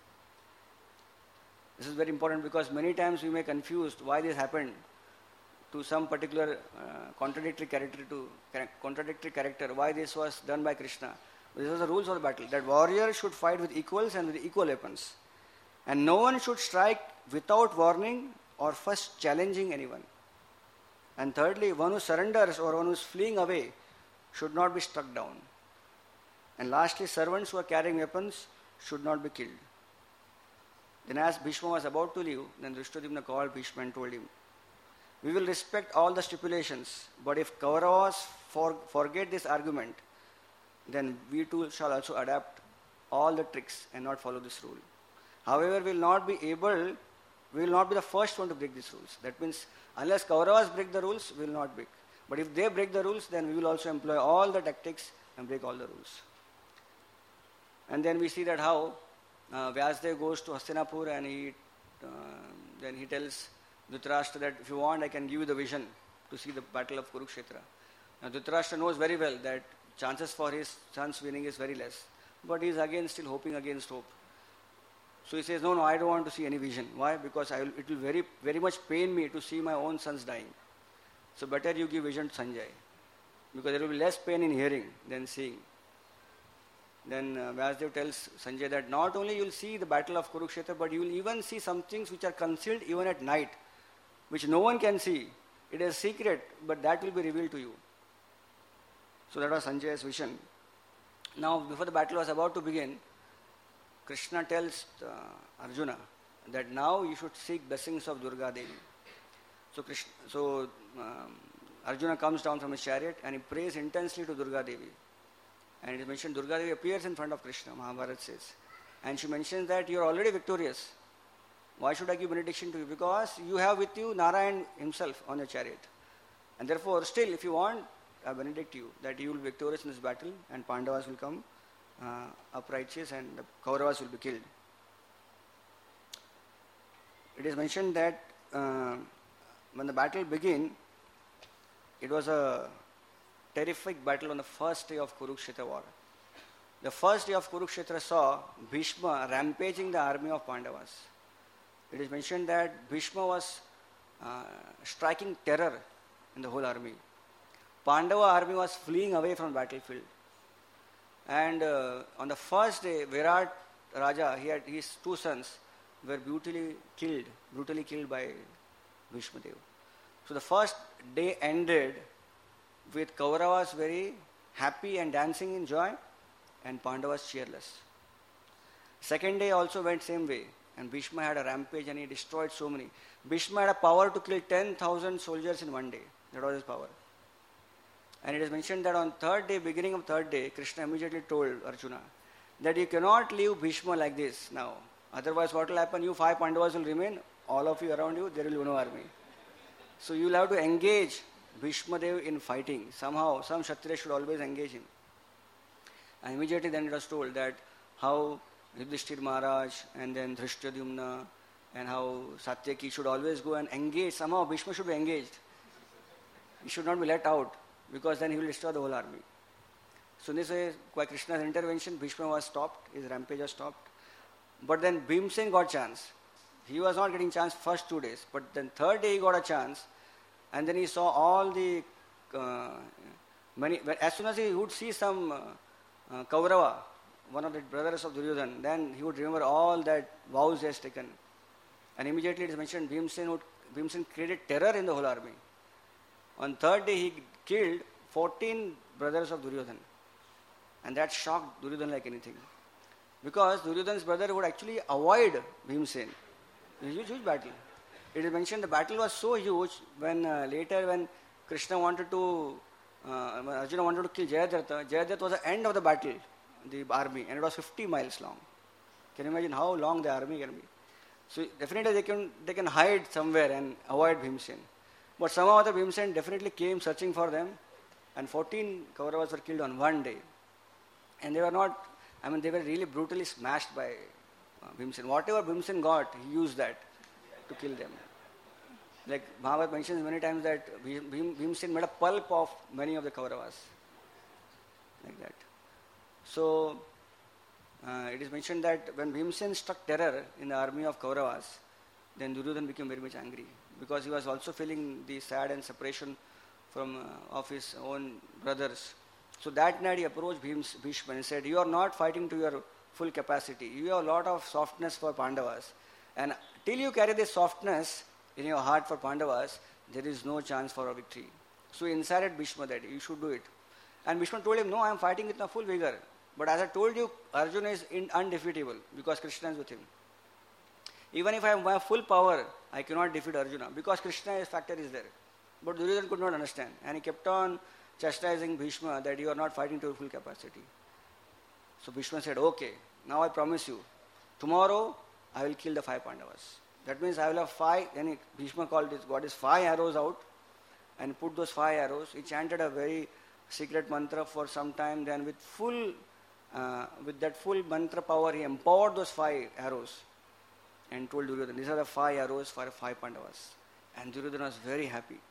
This is very important because many times we may confused why this happened to some particular uh, contradictory character to contradictory character, why this was done by Krishna. But this was the rules of the battle, that warriors should fight with equals and with equal weapons. And no one should strike without warning or first challenging anyone. And thirdly, one who surrenders or one who is fleeing away should not be struck down. And lastly, servants who are carrying weapons should not be killed. Then as Bhishma was about to leave, then Drishtadyumna called Bhishma and told him, we will respect all the stipulations, but if Kauravas for, forget this argument, then we too shall also adapt all the tricks and not follow this rule. However, we will not be able, we will not be the first one to break these rules. That means unless Kauravas break the rules, we will not break. But if they break the rules, then we will also employ all the tactics and break all the rules. And then we see that how uh, Vyasdev goes to Hastinapur and he uh, then he tells Dhritarashtra that if you want, I can give you the vision to see the battle of Kurukshetra. Now Dhritarashtra knows very well that chances for his son's winning is very less. But he is again still hoping against hope. So he says, no, no, I don't want to see any vision. Why? Because I will, it will very, very much pain me to see my own sons dying. So better you give vision to Sanjay. Because there will be less pain in hearing than seeing. Then uh, Vyasdev tells Sanjay that not only you will see the battle of Kurukshetra, but you will even see some things which are concealed even at night, which no one can see. It is secret, but that will be revealed to you. So that was Sanjay's vision. Now, before the battle was about to begin, Krishna tells uh, Arjuna that now you should seek blessings of Durga Devi. So, Krishna, so um, Arjuna comes down from his chariot and he prays intensely to Durga Devi. And it is mentioned Durga Devi appears in front of Krishna, Mahabharata says. And she mentions that you are already victorious. Why should I give benediction to you? Because you have with you Narayan himself on your chariot. And therefore, still, if you want, I benedict you that you will be victorious in this battle and Pandavas will come uh, up righteous and the Kauravas will be killed. It is mentioned that uh, when the battle began, it was a terrific battle on the first day of Kurukshetra war. The first day of Kurukshetra saw Bhishma rampaging the army of Pandavas. It is mentioned that Bhishma was uh, striking terror in the whole army. Pandava army was fleeing away from the battlefield. And uh, on the first day, Virat Raja, he had his two sons were brutally killed, brutally killed by Bhishma Dev. So the first day ended with Kauravas very happy and dancing in joy and Pandavas cheerless. Second day also went same way and Bhishma had a rampage and he destroyed so many. Bhishma had a power to kill ten thousand soldiers in one day. That was his power. And it is mentioned that on third day, beginning of third day, Krishna immediately told Arjuna that you cannot leave Bhishma like this now. Otherwise what will happen? You five Pandavas will remain, all of you around you, there will be no army. So you will have to engage Bhishma Dev in fighting. Somehow, some Kshatriya should always engage him. And immediately then it was told that how Yudhishthir Maharaj and then Dhrishtadyumna and how Satyaki should always go and engage. Somehow Bhishma should be engaged. He should not be let out because then he will destroy the whole army. So in this way, by Krishna's intervention, Bhishma was stopped, his rampage was stopped. But then Bhimsen got chance. He was not getting chance first two days, but then third day he got a chance, and then he saw all the uh, many. As soon as he would see some uh, uh, Kaurava, one of the brothers of Duryodhana, then he would remember all that vows he has taken, and immediately it is mentioned Bhimsen would Bhimsen created terror in the whole army. On third day he killed fourteen brothers of Duryodhana, and that shocked Duryodhana like anything. Because Duryodhana's brother would actually avoid Bhimsen. It was a huge, huge battle. It is mentioned the battle was so huge when uh, later when Krishna wanted to, uh, when Arjuna wanted to kill Jayadratha, Jayadratha was the end of the battle, the army, and it was fifty miles long. Can you imagine how long the army can be? So definitely they can, they can hide somewhere and avoid Bhimsen. But somehow the Bhimsen definitely came searching for them, and fourteen Kauravas were killed on one day. And they were not, I mean, they were really brutally smashed by uh, Bhimsen. Whatever Bhimsen got, he used that to kill them. Like Bhagavad mentions many times that Bhim, Bhimsen made a pulp of many of the Kauravas. Like that. So, uh, it is mentioned that when Bhimsen struck terror in the army of Kauravas, then Duryodhana became very much angry because he was also feeling the sad and separation from uh, of his own brothers. So that night he approached Bhishma and said, you are not fighting to your full capacity. You have a lot of softness for Pandavas. And till you carry this softness in your heart for Pandavas, there is no chance for a victory. So he incited Bhishma that you should do it. And Bhishma told him, no, I am fighting with my full vigor. But as I told you, Arjuna is in undefeatable because Krishna is with him. Even if I have my full power, I cannot defeat Arjuna because Krishna's factor is there. But Duryodhana could not understand. And he kept on chastising Bhishma that you are not fighting to your full capacity. So Bhishma said, okay, now I promise you, tomorrow I will kill the five Pandavas. That means I will have five, then Bhishma called this, got his five arrows out and put those five arrows. He chanted a very secret mantra for some time, then with full, uh, with that full mantra power, he empowered those five arrows and told Duryodhana, these are the five arrows for five Pandavas. And Duryodhana was very happy.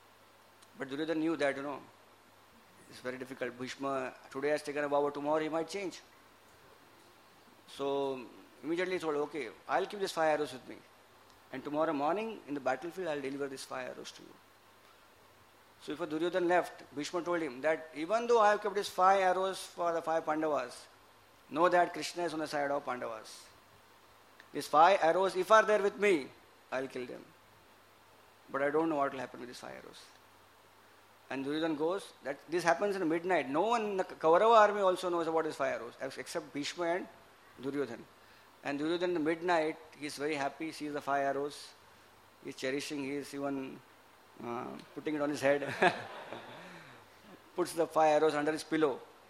But Duryodhana knew that, you know, it's very difficult. Bhishma today has taken a vow, tomorrow he might change. So immediately he told, okay, I'll keep these five arrows with me. And tomorrow morning in the battlefield, I'll deliver these five arrows to you. So before Duryodhana left, Bhishma told him that even though I have kept these five arrows for the five Pandavas, know that Krishna is on the side of Pandavas. These five arrows, if are there with me, I'll kill them. But I don't know what will happen with these five arrows. And Duryodhana goes, that this happens in the midnight. No one in the Kaurava army also knows about these five arrows, except Bhishma and Duryodhana. And Duryodhana in the midnight, he is very happy, sees the five arrows. He is cherishing, he is even uh, putting it on his head. Puts the five arrows under his pillow.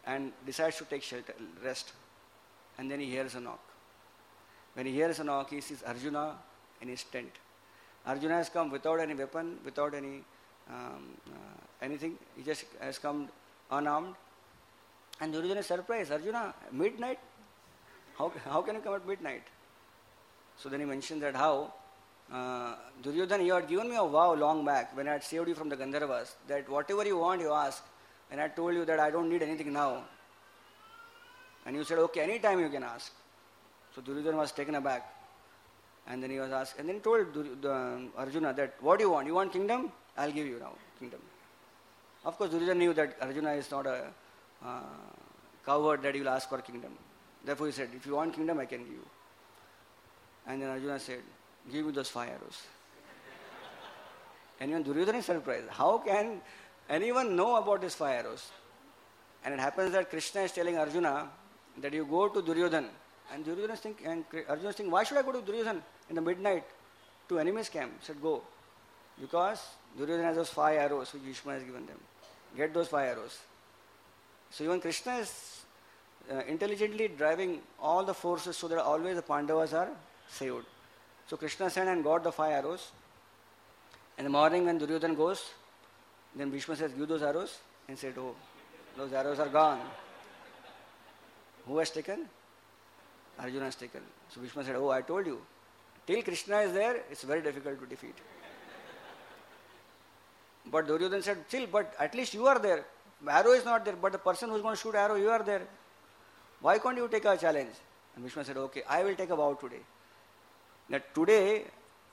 and decides to take shelter, rest. And then he hears a knock. When he hears a knock, he sees Arjuna in his tent. Arjuna has come without any weapon, without any um, uh, anything. He just has come unarmed. And Duryodhana is surprised. Arjuna, midnight? How, how can you come at midnight? So then he mentions that how uh, Duryodhana, you had given me a vow long back when I had saved you from the Gandharvas, that whatever you want, you ask. And I told you that I don't need anything now. And you said, okay, anytime you can ask. So Duryodhana was taken aback. And then he was asked, and then he told uh, Arjuna that, what do you want? You want kingdom? I'll give you now kingdom. Of course, Duryodhana knew that Arjuna is not a uh, coward that he will ask for kingdom. Therefore he said, if you want kingdom, I can give you. And then Arjuna said, give me those five arrows. And even Duryodhana is surprised. How can anyone know about these five arrows? And it happens that Krishna is telling Arjuna that you go to Duryodhana. And Duryodhana is thinking, and Arjuna is thinking, why should I go to Duryodhana in the midnight to enemy's camp? He said, go. Because Duryodhana has those five arrows which Bhishma has given them. Get those five arrows. So even Krishna is uh, intelligently driving all the forces so that always the Pandavas are saved. So Krishna sent and got the five arrows. In the morning when Duryodhana goes, then Bhishma says, give those arrows. And said, oh, those arrows are gone. Who has taken? Arjuna has taken. So Bhishma said, oh, I told you. Till Krishna is there, it's very difficult to defeat. But Duryodhana said, still, but at least you are there. Arrow is not there, but the person who is going to shoot arrow, you are there. Why can't you take a challenge? And Bhishma said, okay, I will take a vow today. That today,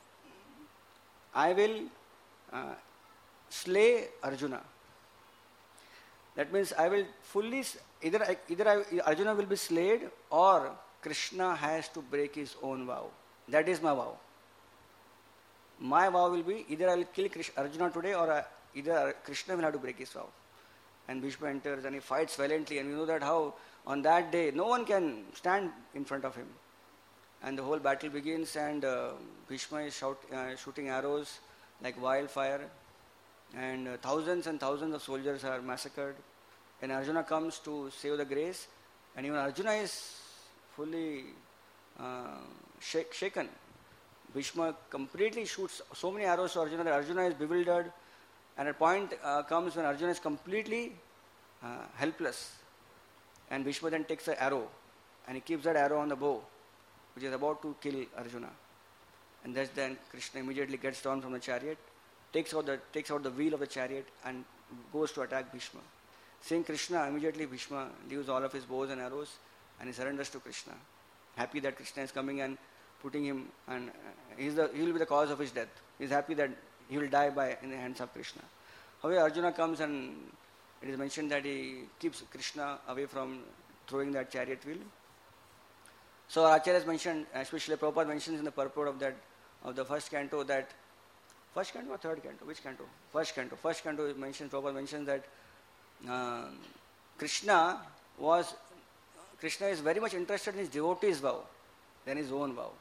I will uh, slay Arjuna. That means I will fully, either, either I, Arjuna will be slayed or Krishna has to break his own vow. That is my vow. My vow will be either I will kill Krishna, Arjuna today or I, either Krishna will have to break his vow. And Bhishma enters and he fights valiantly, and you know that how on that day no one can stand in front of him. And the whole battle begins, and uh, Bhishma is shout, uh, shooting arrows like wildfire, and uh, thousands and thousands of soldiers are massacred. And Arjuna comes to save the grace, and even Arjuna is fully uh, shake, shaken. Bhishma completely shoots so many arrows to Arjuna that Arjuna is bewildered, and a point uh, comes when Arjuna is completely uh, helpless. And Bhishma then takes an arrow, and he keeps that arrow on the bow, which is about to kill Arjuna. And that's then Krishna immediately gets down from the chariot, takes out the takes out the wheel of the chariot, and goes to attack Bhishma. Seeing Krishna, immediately Bhishma leaves all of his bows and arrows, and he surrenders to Krishna, happy that Krishna is coming and putting him, and uh, he's the, he will be the cause of his death. He's happy that he will die by in the hands of Krishna. However, Arjuna comes, and it is mentioned that he keeps Krishna away from throwing that chariot wheel. So Acharya has mentioned, especially Prabhupada mentions in the purport of that of the first canto that first canto or third canto? Which canto? First canto. First canto mentions Prabhupada mentions that uh, Krishna was Krishna is very much interested in his devotee's vow than his own vow.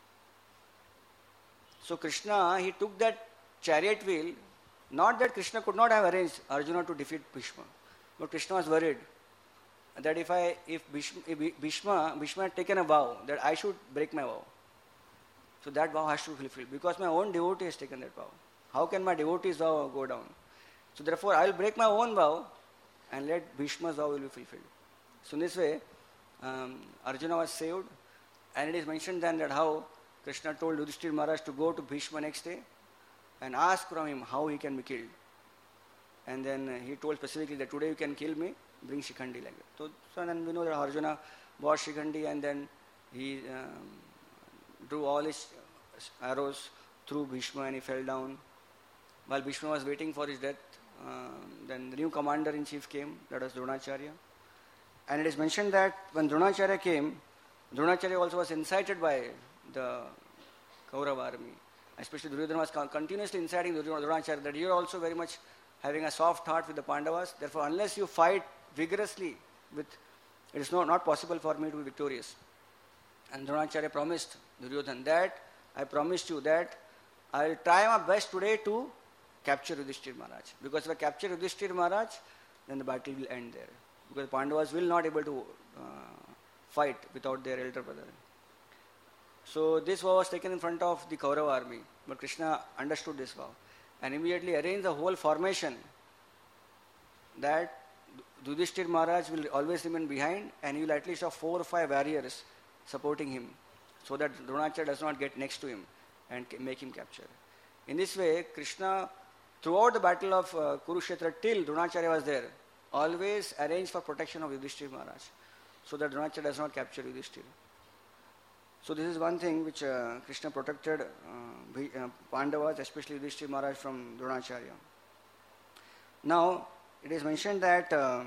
So Krishna, he took that chariot wheel, not that Krishna could not have arranged Arjuna to defeat Bhishma, but Krishna was worried that if I, if Bhishma, if Bhishma, Bhishma had taken a vow that I should break my vow, so that vow has to be fulfilled because my own devotee has taken that vow. How can my devotee's vow go down? So therefore, I will break my own vow and let Bhishma's vow will be fulfilled. So in this way, um, Arjuna was saved, and it is mentioned then that how Krishna told Yudhishthira Maharaj to go to Bhishma next day and ask from him how he can be killed. And then uh, he told specifically that today you can kill me, bring Shikhandi like that. So, so then we know that Arjuna bought Shikhandi, and then he um, drew all his arrows through Bhishma, and he fell down. While Bhishma was waiting for his death, um, then the new commander-in-chief came, that was Dronacharya. And it is mentioned that when Dronacharya came, Dronacharya also was incited by the Kaurava army. Especially Duryodhana was continuously inciting Dronacharya that you are also very much having a soft heart with the Pandavas. Therefore, unless you fight vigorously, with, it is not, not possible for me to be victorious. And Dronacharya promised Duryodhana that, I promised you that I will try my best today to capture Yudhishthira Maharaj. Because if I capture Yudhishthira Maharaj, then the battle will end there. because Pandavas will not able to uh, fight without their elder brother. So this vow was taken in front of the Kaurava army, but Krishna understood this vow and immediately arranged the whole formation that Yudhishthir Maharaj will always remain behind and he will at least have four or five warriors supporting him so that Dronacharya does not get next to him and make him capture. In this way, Krishna, throughout the battle of uh, Kurukshetra till Dronacharya was there, always arranged for protection of Yudhishthir Maharaj so that Dronacharya does not capture Yudhishthir. So this is one thing which uh, Krishna protected uh, uh, Pandavas, especially Yudhishthir Maharaj, from Dronacharya. Now, it is mentioned that um,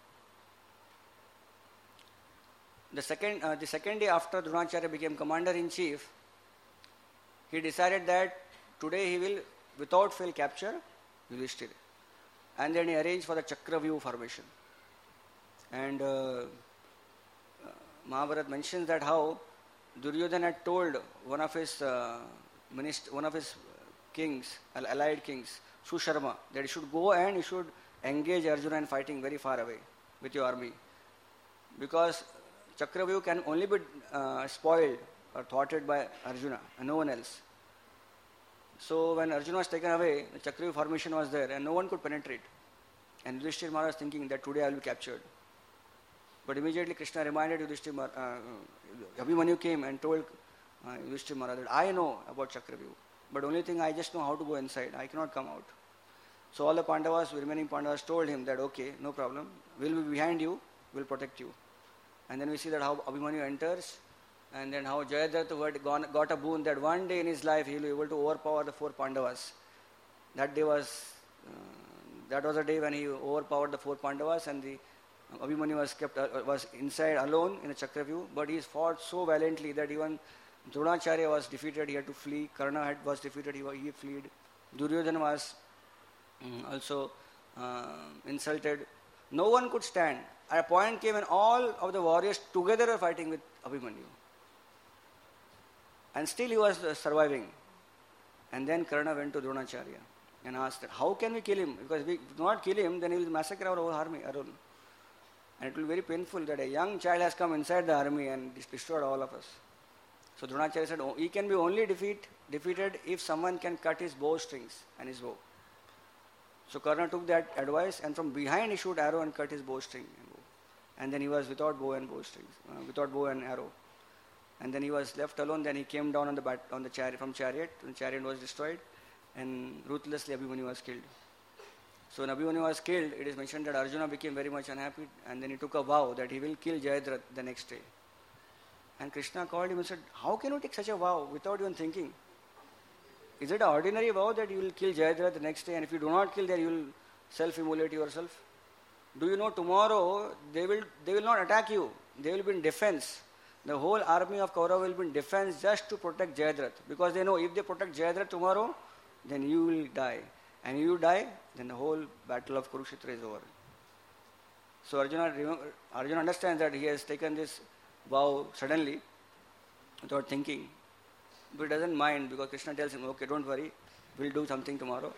the second uh, the second day after Dronacharya became commander-in-chief, he decided that today he will without fail capture Yudhishthir. And then he arranged for the Chakravyuh formation. And uh, uh, Mahabharata mentions that how Duryodhana had told one of his uh, minister, one of his kings, allied kings, Susharma, that he should go and he should engage Arjuna in fighting very far away with your army. Because Chakravyuh can only be uh, spoiled or thwarted by Arjuna and no one else. So when Arjuna was taken away, the Chakravyuh formation was there and no one could penetrate. And Yudhishthir Maharaj was thinking that today I will be captured. But immediately Krishna reminded Yudhishthir Maharaj, uh, Abhimanyu came and told uh, Yudhishthir Maharaj that I know about Chakravyuh, but only thing I just know how to go inside, I cannot come out. So all the Pandavas, remaining Pandavas told him that okay, no problem, we'll be behind you, we'll protect you. And then we see that how Abhimanyu enters, and then how Jayadratha had gone, got a boon that one day in his life he will be able to overpower the four Pandavas. That day was, uh, that was a day when he overpowered the four Pandavas, and the Abhimanyu was kept uh, was inside alone in the Chakravyuh, but he fought so valiantly that even Dronacharya was defeated, he had to flee. Karna had, was defeated, he, he fled. Duryodhana was um, also uh, insulted. No one could stand. At a point came when all of the warriors together were fighting with Abhimanyu. And still he was uh, surviving. And then Karna went to Dronacharya and asked, how can we kill him? Because if we do not kill him, then he will massacre our whole army. And it will be very painful that a young child has come inside the army and destroyed all of us. So Dronacharya said, oh, he can be only defeat, defeated if someone can cut his bowstrings and his bow. So Karna took that advice and from behind he shoot arrow and cut his bowstring and bow. And then he was without bow and bowstrings, uh, without bow and arrow. And then he was left alone. Then he came down on the bat, on the chariot from chariot. The chariot was destroyed, and ruthlessly Abhimanyu was killed. So when Abhimanyu was killed, it is mentioned that Arjuna became very much unhappy, and then he took a vow that he will kill Jayadratha the next day. And Krishna called him and said, how can you take such a vow without even thinking? Is it an ordinary vow that you will kill Jayadratha the next day, and if you do not kill, then you will self-immolate yourself? Do you know tomorrow they will they will not attack you. They will be in defense. The whole army of Kaurava will be in defense just to protect Jayadratha. Because they know if they protect Jayadratha tomorrow, then you will die. And if you die, then the whole battle of Kurukshetra is over. So Arjuna, Arjuna understands that he has taken this vow suddenly, without thinking. But he doesn't mind because Krishna tells him, okay, don't worry, we'll do something tomorrow.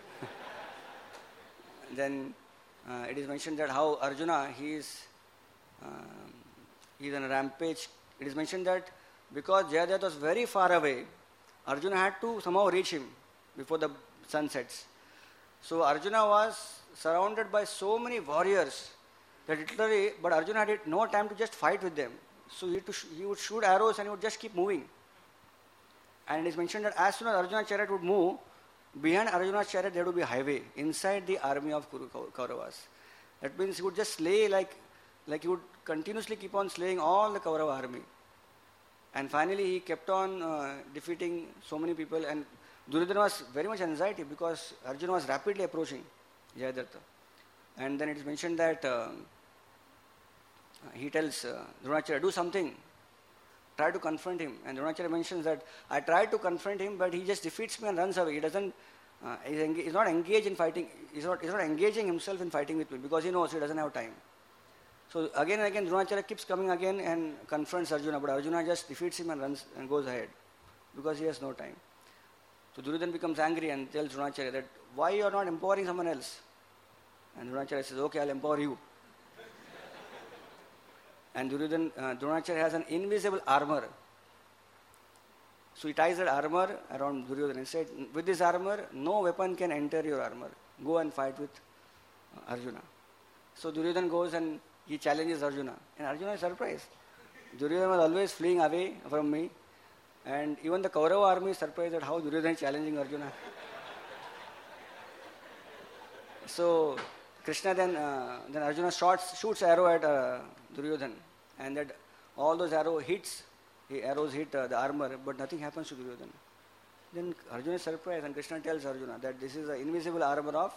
Then uh, it is mentioned that how Arjuna, he is, uh, he is on a rampage. It is mentioned that because Jayadratha was very far away, Arjuna had to somehow reach him before the sun sets. So Arjuna was surrounded by so many warriors that literally, but Arjuna had no time to just fight with them. So he, to sh- he would shoot arrows and he would just keep moving. And it is mentioned that as soon as Arjuna's chariot would move, behind Arjuna's chariot there would be a highway inside the army of Kuru Kauravas. That means he would just slay like, like he would continuously keep on slaying all the Kaurava army. And finally he kept on uh, defeating so many people, and Duryodhana was very much anxiety because Arjuna was rapidly approaching Jayadratha. And then it is mentioned that uh, he tells uh, Dronacharya, do something. Try to confront him. And Dronacharya mentions that I tried to confront him, but he just defeats me and runs away. He doesn't, uh, he's, enga- he's not engaged in fighting. He's not, he's not engaging himself in fighting with me because he knows he doesn't have time. So again and again, Dronacharya keeps coming again and confronts Arjuna, but Arjuna just defeats him and runs and goes ahead because he has no time. So Duryodhana becomes angry and tells Dronacharya that why you are not empowering someone else? And Dronacharya says, okay, I'll empower you. And Duryodhan, uh, Dronacharya has an invisible armor. So he ties that armor around Duryodhan and said, with this armor, no weapon can enter your armor. Go and fight with uh, Arjuna. So Duryodhan goes and he challenges Arjuna. And Arjuna is surprised. Duryodhan was always fleeing away from me. And even the Kaurava army is surprised at how Duryodhan is challenging Arjuna. So Krishna then, uh, then Arjuna shoots, shoots arrow at uh, Duryodhan. And that all those arrow hits, the arrows hit uh, the armor, but nothing happens to Duryodhan. Then Arjuna is surprised and Krishna tells Arjuna that this is the invisible armor of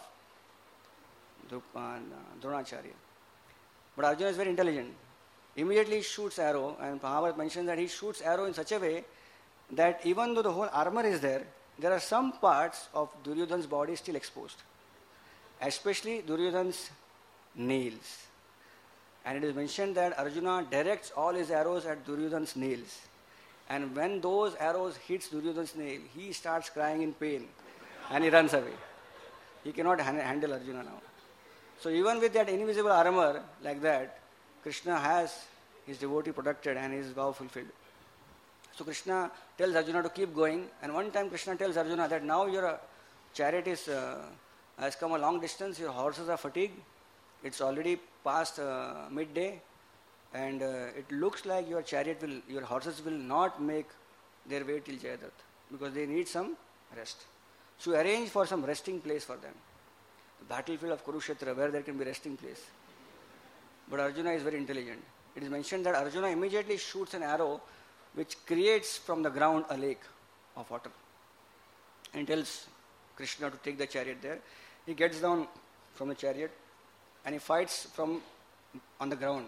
Dronacharya. But Arjuna is very intelligent. Immediately he shoots arrow, and Mahabharata mentions that he shoots arrow in such a way that even though the whole armor is there, there are some parts of Duryodhan's body still exposed. Especially Duryodhan's nails. And it is mentioned that Arjuna directs all his arrows at Duryodhan's nails. And when those arrows hits Duryodhan's nail, he starts crying in pain and he runs away. He cannot handle Arjuna now. So even with that invisible armor like that, Krishna has his devotee protected and his vow fulfilled. So Krishna tells Arjuna to keep going, and one time Krishna tells Arjuna that now your uh, chariot is, uh, has come a long distance, your horses are fatigued, it's already past uh, midday, and uh, it looks like your chariot will, your horses will not make their way till Jayadratha because they need some rest. So arrange for some resting place for them. The battlefield of Kurukshetra where there can be resting place. But Arjuna is very intelligent. It is mentioned that Arjuna immediately shoots an arrow which creates from the ground a lake of water. And tells Krishna to take the chariot there. He gets down from the chariot and he fights from on the ground.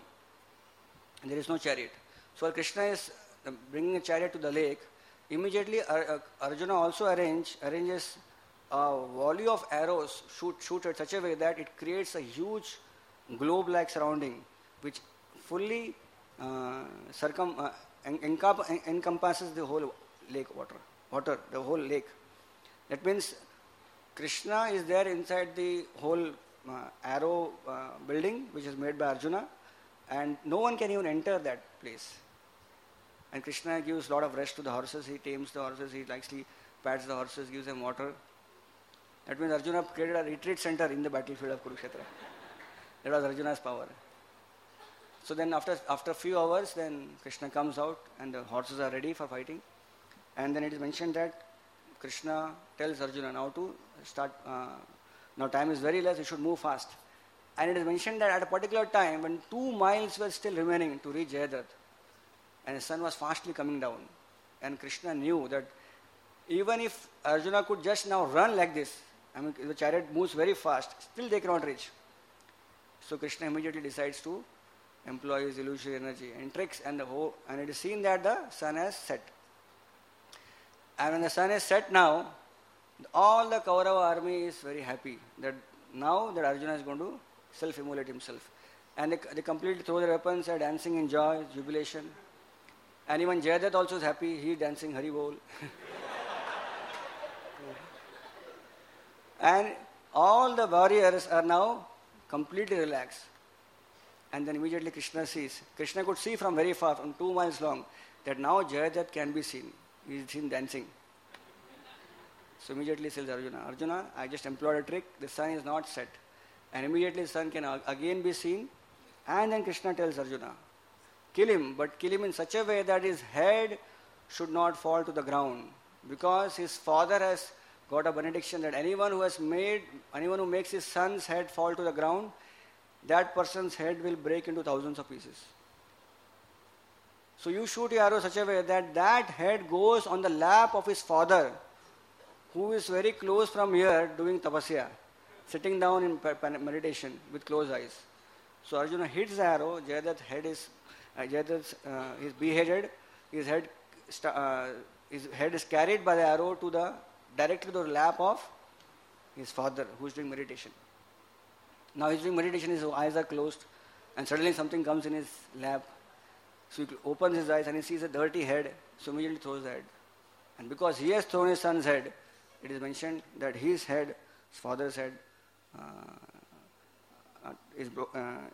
And there is no chariot. So while Krishna is bringing a chariot to the lake, immediately Arjuna also arrange, arranges a volley of arrows shoot, shoot at such a way that it creates a huge globe-like surrounding which fully uh, circum, uh, encamp- encompasses the whole lake water, water, the whole lake. That means Krishna is there inside the whole uh, arrow uh, building which is made by Arjuna, and no one can even enter that place. And Krishna gives a lot of rest to the horses. He tames the horses, he nicely pats the horses, gives them water. That means Arjuna created a retreat center in the battlefield of Kurukshetra. That was Arjuna's power. So then after after a few hours, then Krishna comes out and the horses are ready for fighting. And then it is mentioned that Krishna tells Arjuna now to start, uh, now time is very less, you should move fast. And it is mentioned that at a particular time when two miles were still remaining to reach Jayadratha, and the sun was fastly coming down, and Krishna knew that even if Arjuna could just now run like this, I mean the chariot moves very fast, still they cannot reach. So Krishna immediately decides to employ his illusory energy and tricks, and the whole, and it is seen that the sun has set. And when the sun is set now, all the Kaurava army is very happy that now that Arjuna is going to self-immolate himself. And they, they completely throw their weapons, are dancing in joy, jubilation. And even Jayadratha also is happy, he is dancing Hari Bol. And all the warriors are now completely relaxed. And then immediately Krishna sees. Krishna could see from very far, from two miles long, that now Jayadratha can be seen. He is seen dancing. So immediately says Arjuna, Arjuna, I just employed a trick, the sun is not set. And immediately the sun can again be seen. And then Krishna tells Arjuna, kill him, but kill him in such a way that his head should not fall to the ground. Because his father has got a benediction that anyone who has made, anyone who makes his son's head fall to the ground, that person's head will break into thousands of pieces. So you shoot your arrow such a way that that head goes on the lap of his father, who is very close from here doing tapasya, sitting down in meditation with closed eyes. So Arjuna hits the arrow, Jayadratha's head is, uh, Jayadratha uh, is beheaded, his head, uh, his head is carried by the arrow to the directly to the lap of his father who is doing meditation. Now he's doing meditation, his eyes are closed, and suddenly something comes in his lap. So he opens his eyes and he sees a dirty head, so immediately throws the head. And because he has thrown his son's head, it is mentioned that his head, his father's head, uh, uh, is, bro- uh,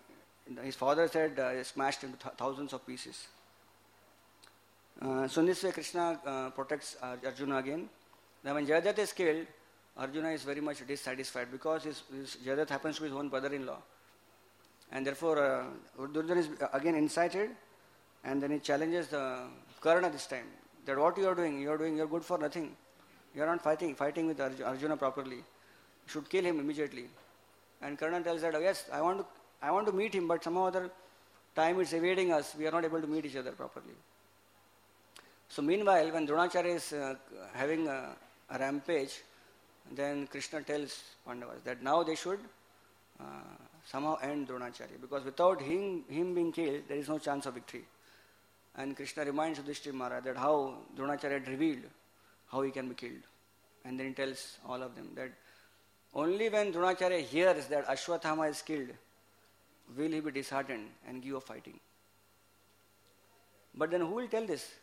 his father said uh, smashed into th- thousands of pieces. Uh, so in this way, Krishna uh, protects uh, Arjuna again. Now when Jayadratha is killed, Arjuna is very much dissatisfied because his, his Jayadratha happens to be his own brother-in-law. And therefore, uh, Duryodhana is again incited, and then he challenges the Karna this time. That what you are doing, you are doing, you are good for nothing. You are not fighting, fighting with Arjuna properly. You should kill him immediately. And Karna tells that, oh, yes, I want to, I want to meet him, but somehow other time is evading us. We are not able to meet each other properly. So meanwhile, when Dronacharya is uh, having a, a rampage, then Krishna tells Pandavas that now they should uh, somehow end Dronacharya, because without him, him being killed, there is no chance of victory. And Krishna reminds Yudhishthira Maharaj that how Dronacharya had revealed how he can be killed. And then he tells all of them that only when Dronacharya hears that Ashwathama is killed, will he be disheartened and give up fighting. But then who will tell this?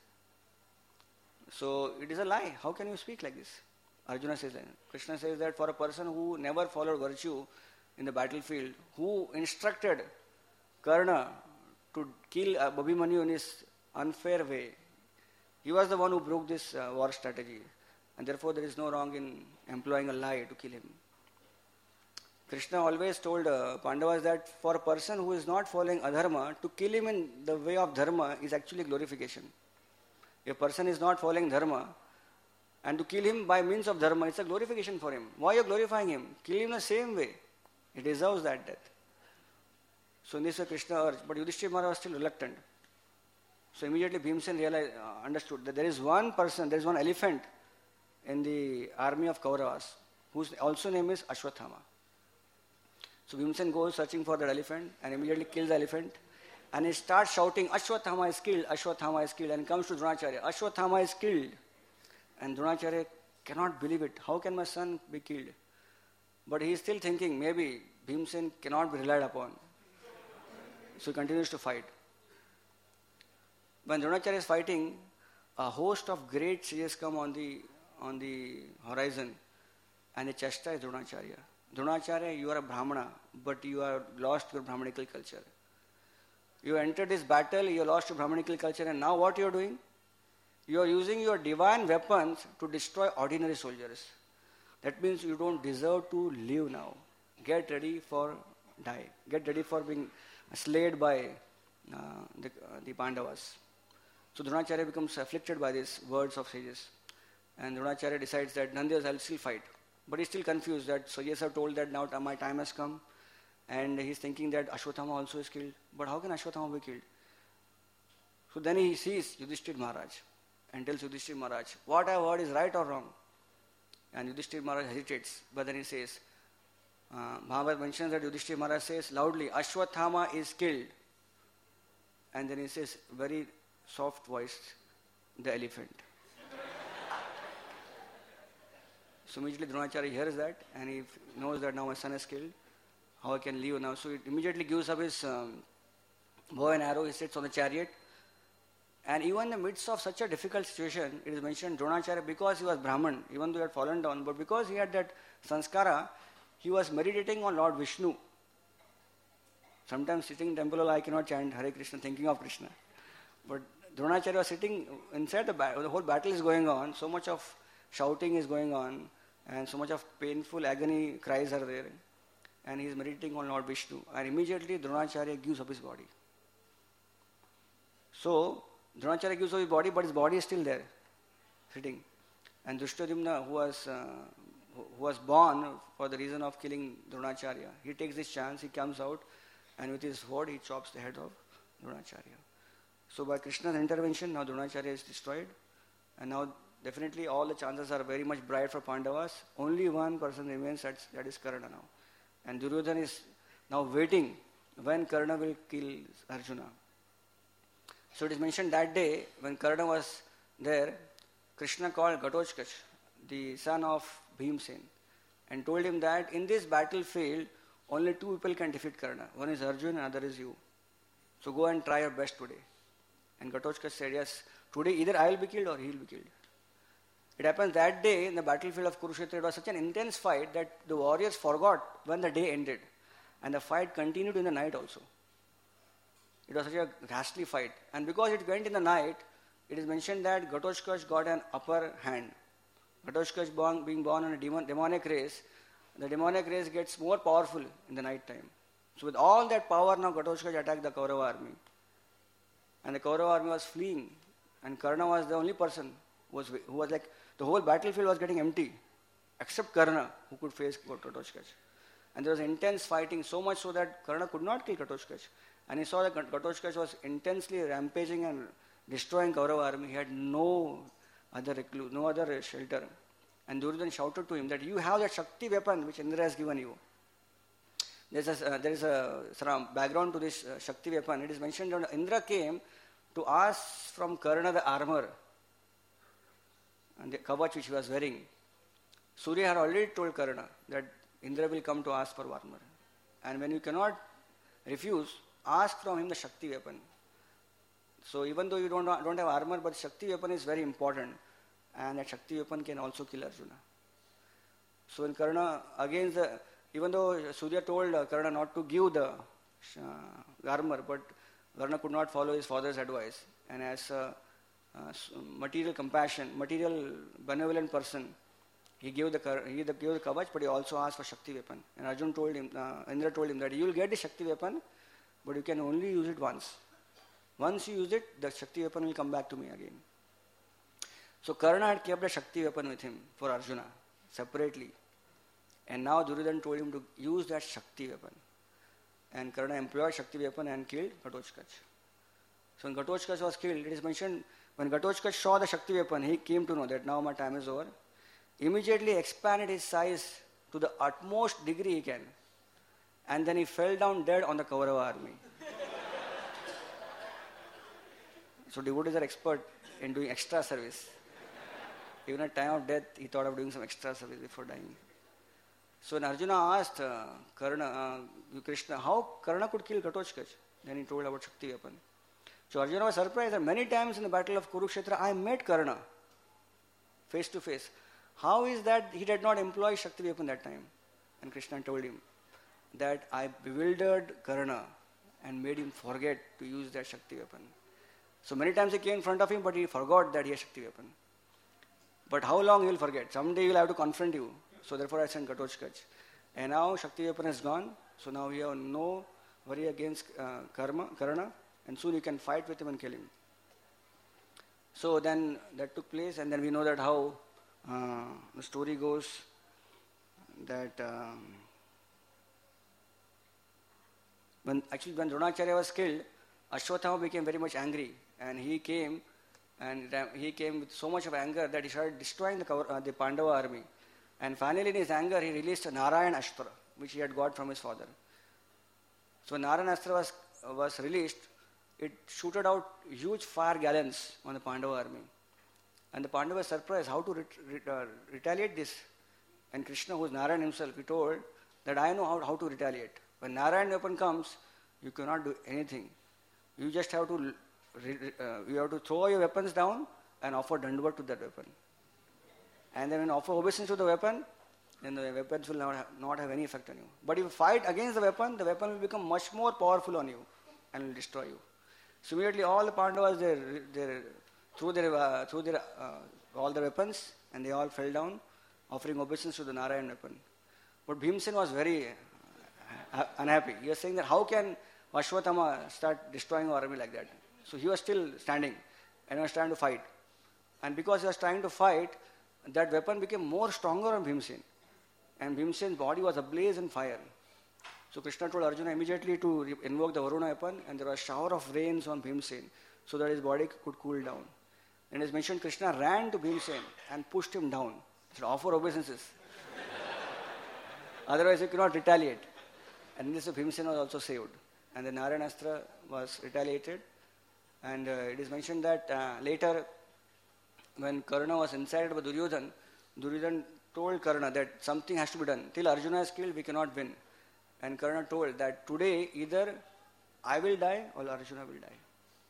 So it is a lie. How can you speak like this? Arjuna says that. Krishna says that for a person who never followed virtue in the battlefield, who instructed Karna to kill uh, Abhimanyu in his unfair way, he was the one who broke this uh, war strategy. And therefore there is no wrong in employing a lie to kill him. Krishna always told uh, Pandavas that for a person who is not following adharma, to kill him in the way of dharma is actually glorification. If a person is not following dharma, and to kill him by means of dharma, it's a glorification for him. Why are you glorifying him? Kill him the same way. He deserves that death. So in this way Krishna urged, but Yudhishthira Maharaj was still reluctant. So immediately Bhimsen realized, uh, understood that there is one person, there is one elephant in the army of Kauravas, whose also name is Ashwathama. So Bhimsen goes searching for that elephant and immediately kills the elephant. And he starts shouting, Ashwathama is killed, Ashwathama is killed, and comes to Dronacharya, Ashwathama is killed. And Dronacharya cannot believe it. How can my son be killed? But he is still thinking, maybe Bhimsen cannot be relied upon. So he continues to fight. When Dronacharya is fighting, a host of great sages come on the, on the horizon, and they chastise Dronacharya. Dronacharya, you are a Brahmana, but you have lost your Brahmanical culture. You entered this battle, you lost your Brahmanical culture, and now what you are doing? You are using your divine weapons to destroy ordinary soldiers. That means you don't deserve to live now. Get ready for die. Get ready for being slayed by uh, the, uh, the Pandavas. So Dronacharya becomes afflicted by these words of sages. And Dronacharya decides that Nandiyas, I'll still fight. But he's still confused that sages have told that now my time has come. And he's thinking that Ashwathama also is killed. But how can Ashwathama be killed? So then he sees Yudhishthira Maharaj and tells Yudhishthira Maharaj, what I have heard is right or wrong? And Yudhishthira Maharaj hesitates. But then he says, uh, Mahabharata mentions that Yudhishthira Maharaj says loudly, Ashwathama is killed. And then he says, very soft voiced, the elephant. So immediately Dronacharya hears that and he knows that now my son is killed. How I can leave now? So he immediately gives up his um, bow and arrow. He sits on the chariot. And even in the midst of such a difficult situation, it is mentioned Dronacharya, because he was Brahman, even though he had fallen down, but because he had that sanskara, he was meditating on Lord Vishnu. Sometimes sitting in temple, I cannot chant Hare Krishna thinking of Krishna. But Dronacharya was sitting inside the battle, the whole battle is going on, so much of shouting is going on, and so much of painful agony cries are there. And he is meditating on Lord Vishnu. And immediately Dronacharya gives up his body. So, Dronacharya gives up his body, but his body is still there, sitting. And Drishtadyumna, who was, uh, who was born for the reason of killing Dronacharya, he takes this chance, he comes out, and with his sword he chops the head of Dronacharya. So by Krishna's intervention, now Dronacharya is destroyed, and now definitely all the chances are very much bright for Pandavas. Only one person remains, that's, that is Karna now. And Duryodhana is now waiting when Karna will kill Arjuna. So it is mentioned that day when Karna was there, Krishna called Ghatotkach, the son of Bhimsen, and told him that in this battlefield only two people can defeat Karna. One is Arjuna and other is you. So go and try your best today. And Ghatotkach said, yes, today either I will be killed or he will be killed. It happens that day in the battlefield of Kurukshetra, it was such an intense fight that the warriors forgot when the day ended. And the fight continued in the night also. It was such a ghastly fight. And because it went in the night, it is mentioned that Ghatoshkosh got an upper hand. Ghatoshkosh born, being born on a demon, demonic race, the demonic race gets more powerful in the night time. So with all that power now, Ghatoshkosh attacked the Kaurava army. And the Kaurava army was fleeing. And Karna was the only person who was, who was like, the whole battlefield was getting empty, except Karna, who could face Ghatoshkosh. And there was intense fighting, so much so that Karna could not kill Ghatoshkosh. And he saw that Ghatoshkosh was intensely rampaging and destroying Kaurava army. He had no other recluse, no other shelter. And Duryodhana shouted to him that you have that Shakti weapon which Indra has given you. There's a, uh, there is a sort background to this uh, Shakti weapon. It is mentioned that Indra came to ask from Karna the armor and the kavach which he was wearing. Surya had already told Karna that Indra will come to ask for armor. And when you cannot refuse, ask from him the Shakti weapon. So even though you don't, don't have armor, but Shakti weapon is very important. And that Shakti weapon can also kill Arjuna. So in Karna, against the, even though Surya told uh, Karna not to give the uh, armor, but Karna could not follow his father's advice. And as a uh, material compassion, material benevolent person, he gave the, he gave the kavach, but he also asked for Shakti weapon. And Arjuna told him, uh, Indra told him that you will get the Shakti weapon, but you can only use it once. Once you use it, the Shakti weapon will come back to me again. So Karna had kept the Shakti weapon with him for Arjuna, separately. And now Duryodhana told him to use that Shakti weapon. And Karna employed Shakti weapon and killed Ghatoshkosh. So when Ghatoshkosh was killed, it is mentioned, when Ghatoshkosh saw the Shakti weapon, he came to know that now my time is over. Immediately expanded his size to the utmost degree he can. And then he fell down dead on the Kaurava army. So devotees are expert in doing extra service. Even at time of death, he thought of doing some extra service before dying. So when Arjuna asked uh, Karna, uh, Krishna, how Karna could kill Ghatoshkosh, then he told about Shakti weapon. So Arjuna was surprised that many times in the battle of Kurukshetra, I met Karna face to face. How is that he did not employ Shakti weapon that time? And Krishna told him that I bewildered Karna and made him forget to use that Shakti weapon. So many times he came in front of him, but he forgot that he has Shakti weapon. But how long he will forget? Someday he will have to confront you. So therefore I sent Ghatoshkosh. And now Shakti weapon is gone. So now we have no worry against uh, karma, Karna. And soon you can fight with him and kill him. So then that took place. And then we know that how uh, the story goes. That um, when actually when Dronacharya was killed, Ashwatthama became very much angry. And he came and he came with so much of anger that he started destroying the, uh, the Pandava army. And finally in his anger he released a Narayan Astra, which he had got from his father. So when Narayan Astra was, uh, was released, it shooted out huge fire gallons on the Pandava army. And the Pandava was surprised how to ret- ret- uh, retaliate this. And Krishna, who is Narayan himself, he told that I know how, how to retaliate. When Narayan weapon comes, you cannot do anything. You just have to uh, you have to throw your weapons down and offer dandavat to that weapon. And then when you offer obeisance to the weapon, then the weapons will not have, not have any effect on you. But if you fight against the weapon, the weapon will become much more powerful on you and will destroy you. So immediately all the Pandavas, they, they threw their, uh, threw their, uh, all the weapons and they all fell down, offering obeisance to the Narayan weapon. But Bhimsen was very uh, unhappy. He was saying that how can Ashwatthama start destroying our army like that? So he was still standing and he was trying to fight. And because he was trying to fight, that weapon became more stronger on Bhimsen. And Bhimsen's body was ablaze in fire. So Krishna told Arjuna immediately to re- invoke the Varuna weapon, and there was a shower of rains on Bhimsen so that his body could cool down. And as mentioned, Krishna ran to Bhimsen and pushed him down. He said, offer obeisances. Otherwise you cannot retaliate. And in this Bhimsen was also saved. And the Narayanastra was retaliated. And uh, it is mentioned that uh, later, when Karna was incited by Duryodhana, Duryodhana told Karna that something has to be done. Till Arjuna is killed, we cannot win. And Karna told that today either I will die or Arjuna will die.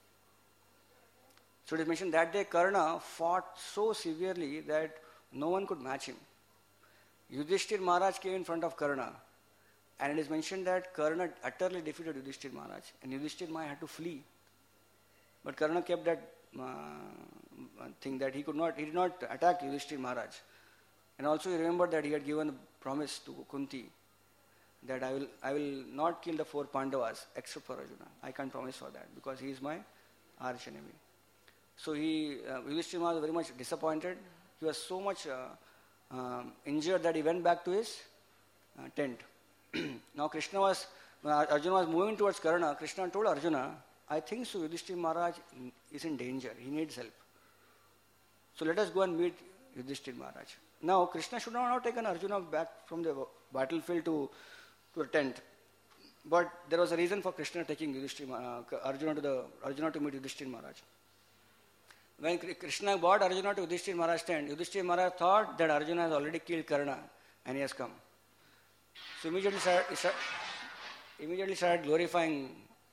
So it is mentioned that day Karna fought so severely that no one could match him. Yudhishthir Maharaj came in front of Karna And it is mentioned that Karna utterly defeated Yudhishthira Maharaj, and Yudhishthira Maharaj had to flee. But Karna kept that uh, thing that he could not, he did not attack Yudhishthira Maharaj. And also he remembered that he had given a promise to Kunti that I will, I will not kill the four Pandavas except for Arjuna. I can't promise for that because he is my arch enemy. So he, uh, Yudhishthira Maharaj was very much disappointed. He was so much uh, um, injured that he went back to his uh, tent. Now Krishna was, when Arjuna was moving towards Karna, Krishna told Arjuna, I think so Yudhishthira Maharaj is in danger. He needs help. So let us go and meet Yudhishthira Maharaj. Now Krishna should not have taken Arjuna back from the battlefield to, to a tent. But there was a reason for Krishna taking Yudhishthira, uh, Arjuna, to the, Arjuna to meet Yudhishthira Maharaj. When Krishna brought Arjuna to Yudhishthira Maharaj's tent, Yudhishthira Maharaj thought that Arjuna has already killed Karna and he has come. So immediately started, started, immediately started glorifying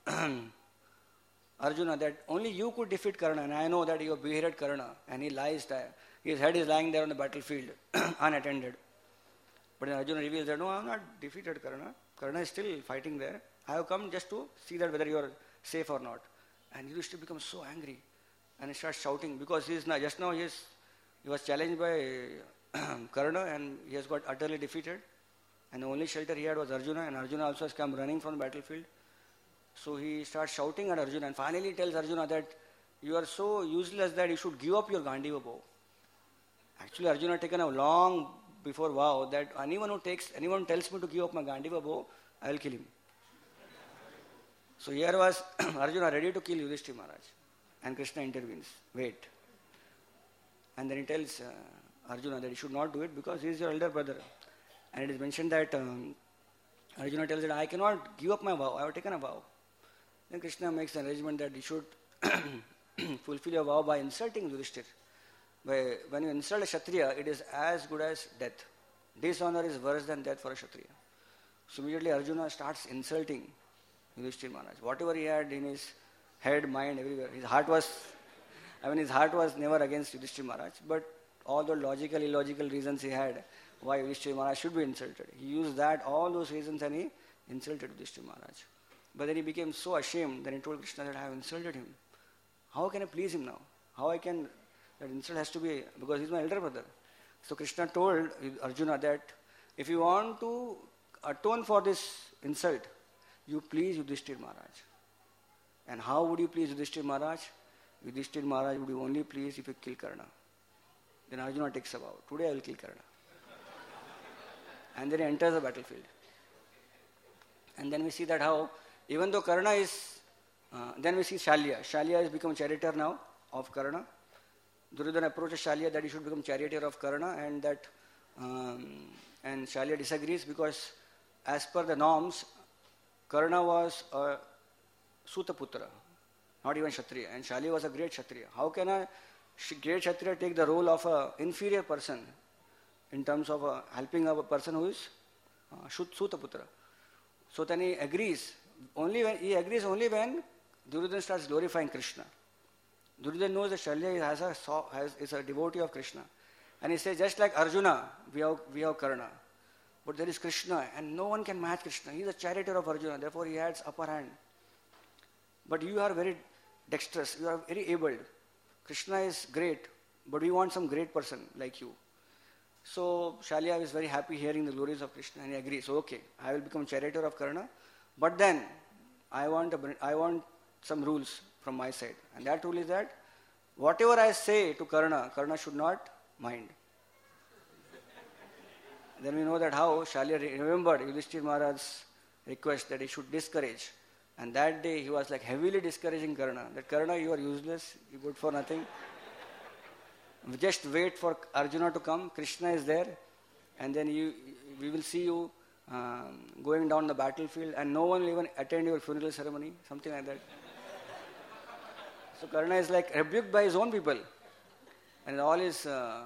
Arjuna that only you could defeat Karna, and I know that you have beheaded Karna, and he lies there. His head is lying there on the battlefield, unattended. But then Arjuna reveals that, no, I have not defeated Karna. Karna is still fighting there. I have come just to see that whether you are safe or not. And Yudhishthira becomes so angry, and he starts shouting, because he is now, just now he, is, he was challenged by Karna, and he has got utterly defeated. And the only shelter he had was Arjuna, and Arjuna also has come running from the battlefield. So he starts shouting at Arjuna, and finally he tells Arjuna that you are so useless that you should give up your Gandiva bow. Actually, Arjuna had taken a long before vow that anyone who takes, anyone tells me to give up my Gandiva bow, I will kill him. So here was Arjuna ready to kill Yudhishthira Maharaj, and Krishna intervenes. Wait. And then he tells uh, Arjuna that he should not do it because he is your elder brother. And it is mentioned that um, Arjuna tells that I cannot give up my vow, I have taken a vow. Then Krishna makes an arrangement that he should fulfill your vow by insulting Yudhishthira. By, when you insult a Kshatriya, it is as good as death. Dishonor is worse than death for a Kshatriya. So immediately Arjuna starts insulting Yudhishthira Maharaj. Whatever he had in his head, mind, everywhere. His heart was, I mean his heart was never against Yudhishthira Maharaj, but all the logical, illogical reasons he had why Yudhishthira Maharaj should be insulted. He used that, all those reasons, and he insulted Yudhishthira Maharaj. But then he became so ashamed that he told Krishna that I have insulted him. How can I please him now? How I can, that insult has to be, because he's my elder brother. So Krishna told Arjuna that if you want to atone for this insult, you please Yudhishthira Maharaj. And how would you please Yudhishthira Maharaj? Yudhishthira Maharaj would be only pleased if you kill Karna. Then Arjuna takes a vow, today I will kill Karna. And then he enters the battlefield. And then we see that how, even though Karna is, uh, then we see Shalya. Shalya has become charioteer now of Karna. Duryodhana approaches Shalya that he should become charioteer of Karna, and that, um, and Shalya disagrees because as per the norms, Karna was a Sutaputra, not even Kshatriya, and Shalya was a great Kshatriya. How can a great Kshatriya take the role of an inferior person in terms of uh, helping a person who is uh, Sutaputra? So then he agrees. Only when he agrees only when Duryodhana starts glorifying Krishna. Duryodhana knows that Shalya has a, has, is a devotee of Krishna. And he says, just like Arjuna, we have, we have Karna. But there is Krishna, and no one can match Krishna. He is a charioteer of Arjuna, therefore he has upper hand. But you are very dexterous, you are very able. Krishna is great, but we want some great person like you. So Shalya is very happy hearing the glories of Krishna, and he agrees. So okay, I will become charioteer of Karna, but then I want, a, I want some rules from my side. And that rule is that whatever I say to Karna, Karna should not mind. Then we know that how Shalya remembered Yudhishthira Maharaj's request that he should discourage. And that day he was like heavily discouraging Karna. That Karna, you are useless, you are good for nothing. Just wait for Arjuna to come, Krishna is there, and then you, we will see you um, going down the battlefield, and no one will even attend your funeral ceremony, something like that. So Karna is like rebuked by his own people, and all his, uh,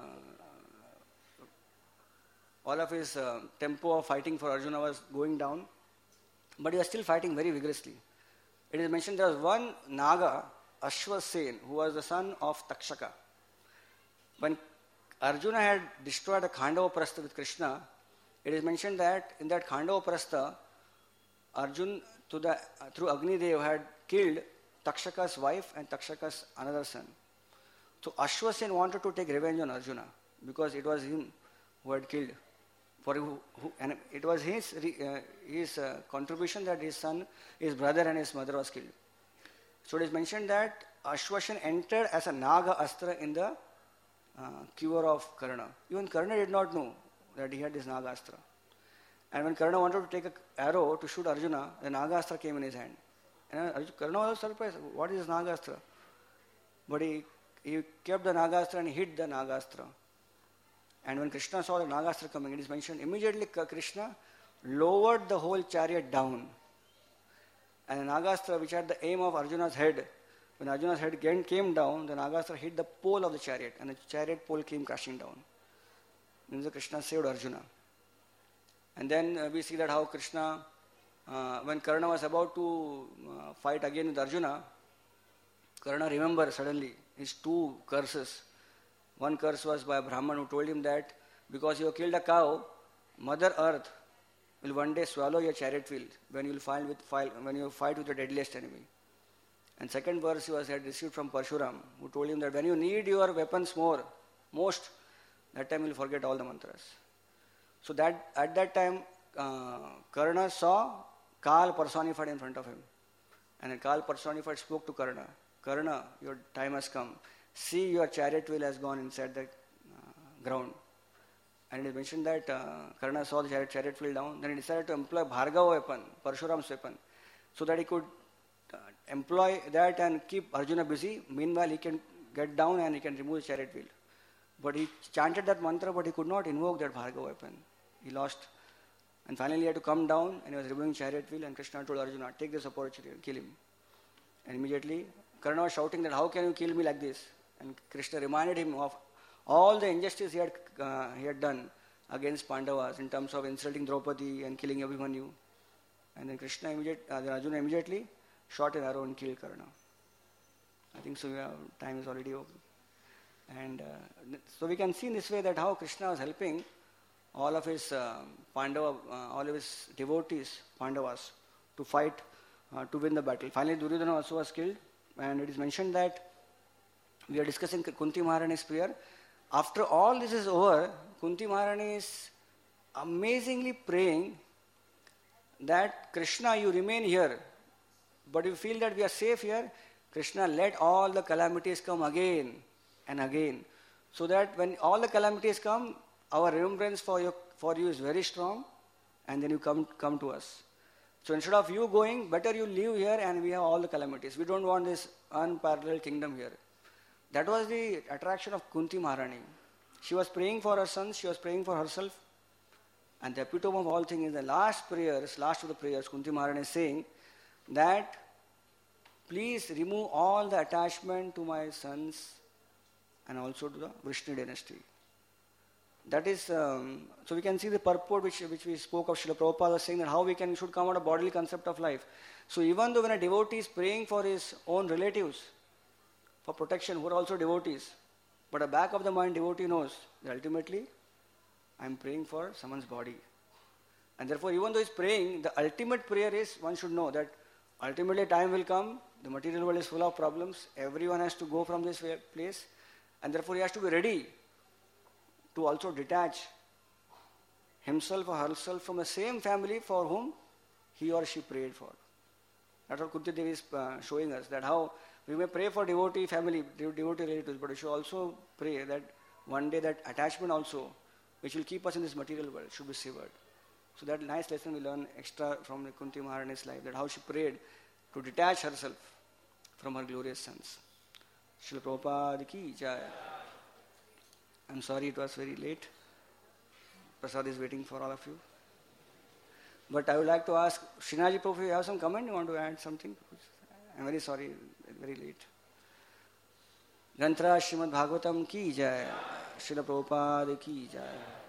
all of his uh, tempo of fighting for Arjuna was going down, but he was still fighting very vigorously. It is mentioned there was one Naga, Ashwasen, who was the son of Takshaka. When Arjuna had destroyed the Khandava Prastha with Krishna, it is mentioned that in that Khandava Prastha, Arjun to the, uh, through Agni Dev had killed Takshaka's wife and Takshaka's another son. So Ashwasen wanted to take revenge on Arjuna because it was him who had killed. For who, who, and it was his uh, his uh, contribution that his son, his brother and his mother was killed. So it is mentioned that Ashwasen entered as a Naga Astra in the uh, cure of Karna. Even Karna did not know that he had this Naga Astra. And when Karna wanted to take an arrow to shoot Arjuna, the Naga Astra came in his hand. And Karna was surprised. What is this Naga Astra? But he, he kept the Naga Astra and hid the Naga Astra. And when Krishna saw the Naga Astra coming, it is mentioned immediately Krishna lowered the whole chariot down. And the Naga Astra, which had the aim of Arjuna's head, when Arjuna's head again came down, the Naga Astra hit the pole of the chariot, and the chariot pole came crashing down. Means Krishna saved Arjuna. And then uh, we see that how Krishna, uh, when Karna was about to uh, fight again with Arjuna, Karna remembered suddenly his two curses. One curse was by a Brahman who told him that because you have killed a cow, Mother Earth will one day swallow your chariot wheel when you will fight with when you fight with your deadliest enemy. And second verse he was had received from Parshuram, who told him that when you need your weapons more, most, that time you will forget all the mantras. So that at that time, uh, Karna saw Kal personified in front of him. And then Kal personified spoke to Karna. Karna, your time has come. See, your chariot wheel has gone inside the uh, ground. And it is mentioned that uh, Karna saw the chariot, chariot wheel down. Then he decided to employ Bhargava weapon, Parshuram's weapon, so that he could uh, employ that and keep Arjuna busy. Meanwhile, he can get down and he can remove the chariot wheel. But he chanted that mantra, but he could not invoke that Bhargava weapon. He lost. And finally, he had to come down and he was removing chariot wheel. And Krishna told Arjuna, take this opportunity and kill him. And immediately, Karna was shouting that, how can you kill me like this? And Krishna reminded him of all the injustice he had, uh, he had done against Pandavas in terms of insulting Draupadi and killing Abhimanyu. And then Krishna immediate, uh, then Arjuna immediately shot an arrow and killed Karna. I think so. Yeah, time is already over. And uh, so we can see in this way that how Krishna was helping all of his uh, Pandava, uh, all of his devotees, Pandavas, to fight, uh, to win the battle. Finally, Duryodhana also was killed. And it is mentioned that we are discussing Kunti Maharani's prayer. After all this is over, Kunti Maharani is amazingly praying that Krishna, you remain here. But you feel that we are safe here. Krishna, let all the calamities come again and again. So that when all the calamities come, our remembrance for you, for you is very strong. And then you come, come to us. So instead of you going, better you live here and we have all the calamities. We don't want this unparalleled kingdom here. That was the attraction of Kunti Maharani. She was praying for her sons, she was praying for herself. And the epitome of all things is the last prayers, last of the prayers, Kunti Maharani is saying that please remove all the attachment to my sons and also to the Vrishni dynasty. That is, um, so we can see the purport which, which we spoke of. Srila Prabhupada was saying that how we can should come out of bodily concept of life. So even though when a devotee is praying for his own relatives, for protection, who are also devotees, but at the back of the mind, devotee knows that ultimately I am praying for someone's body. And therefore, even though he is praying, the ultimate prayer is, one should know that ultimately time will come, the material world is full of problems, everyone has to go from this place, and therefore he has to be ready to also detach himself or herself from the same family for whom he or she prayed for. That's what Kunti Devi is uh, showing us, that how we may pray for devotee family, devotee relatives, but we should also pray that one day that attachment also, which will keep us in this material world, should be severed. So that nice lesson we learn extra from the Kunti Maharani's life, that how she prayed to detach herself from her glorious sons. Srila Prabhupada ki jai. I'm sorry it was very late. Prasad is waiting for all of you. But I would like to ask, Srinaji Prabhu, you have some comment? You want to add something? I'm very sorry, very late. Granthra Srimad Bhagavatam ki jai. Srila Prabhupada ki jai.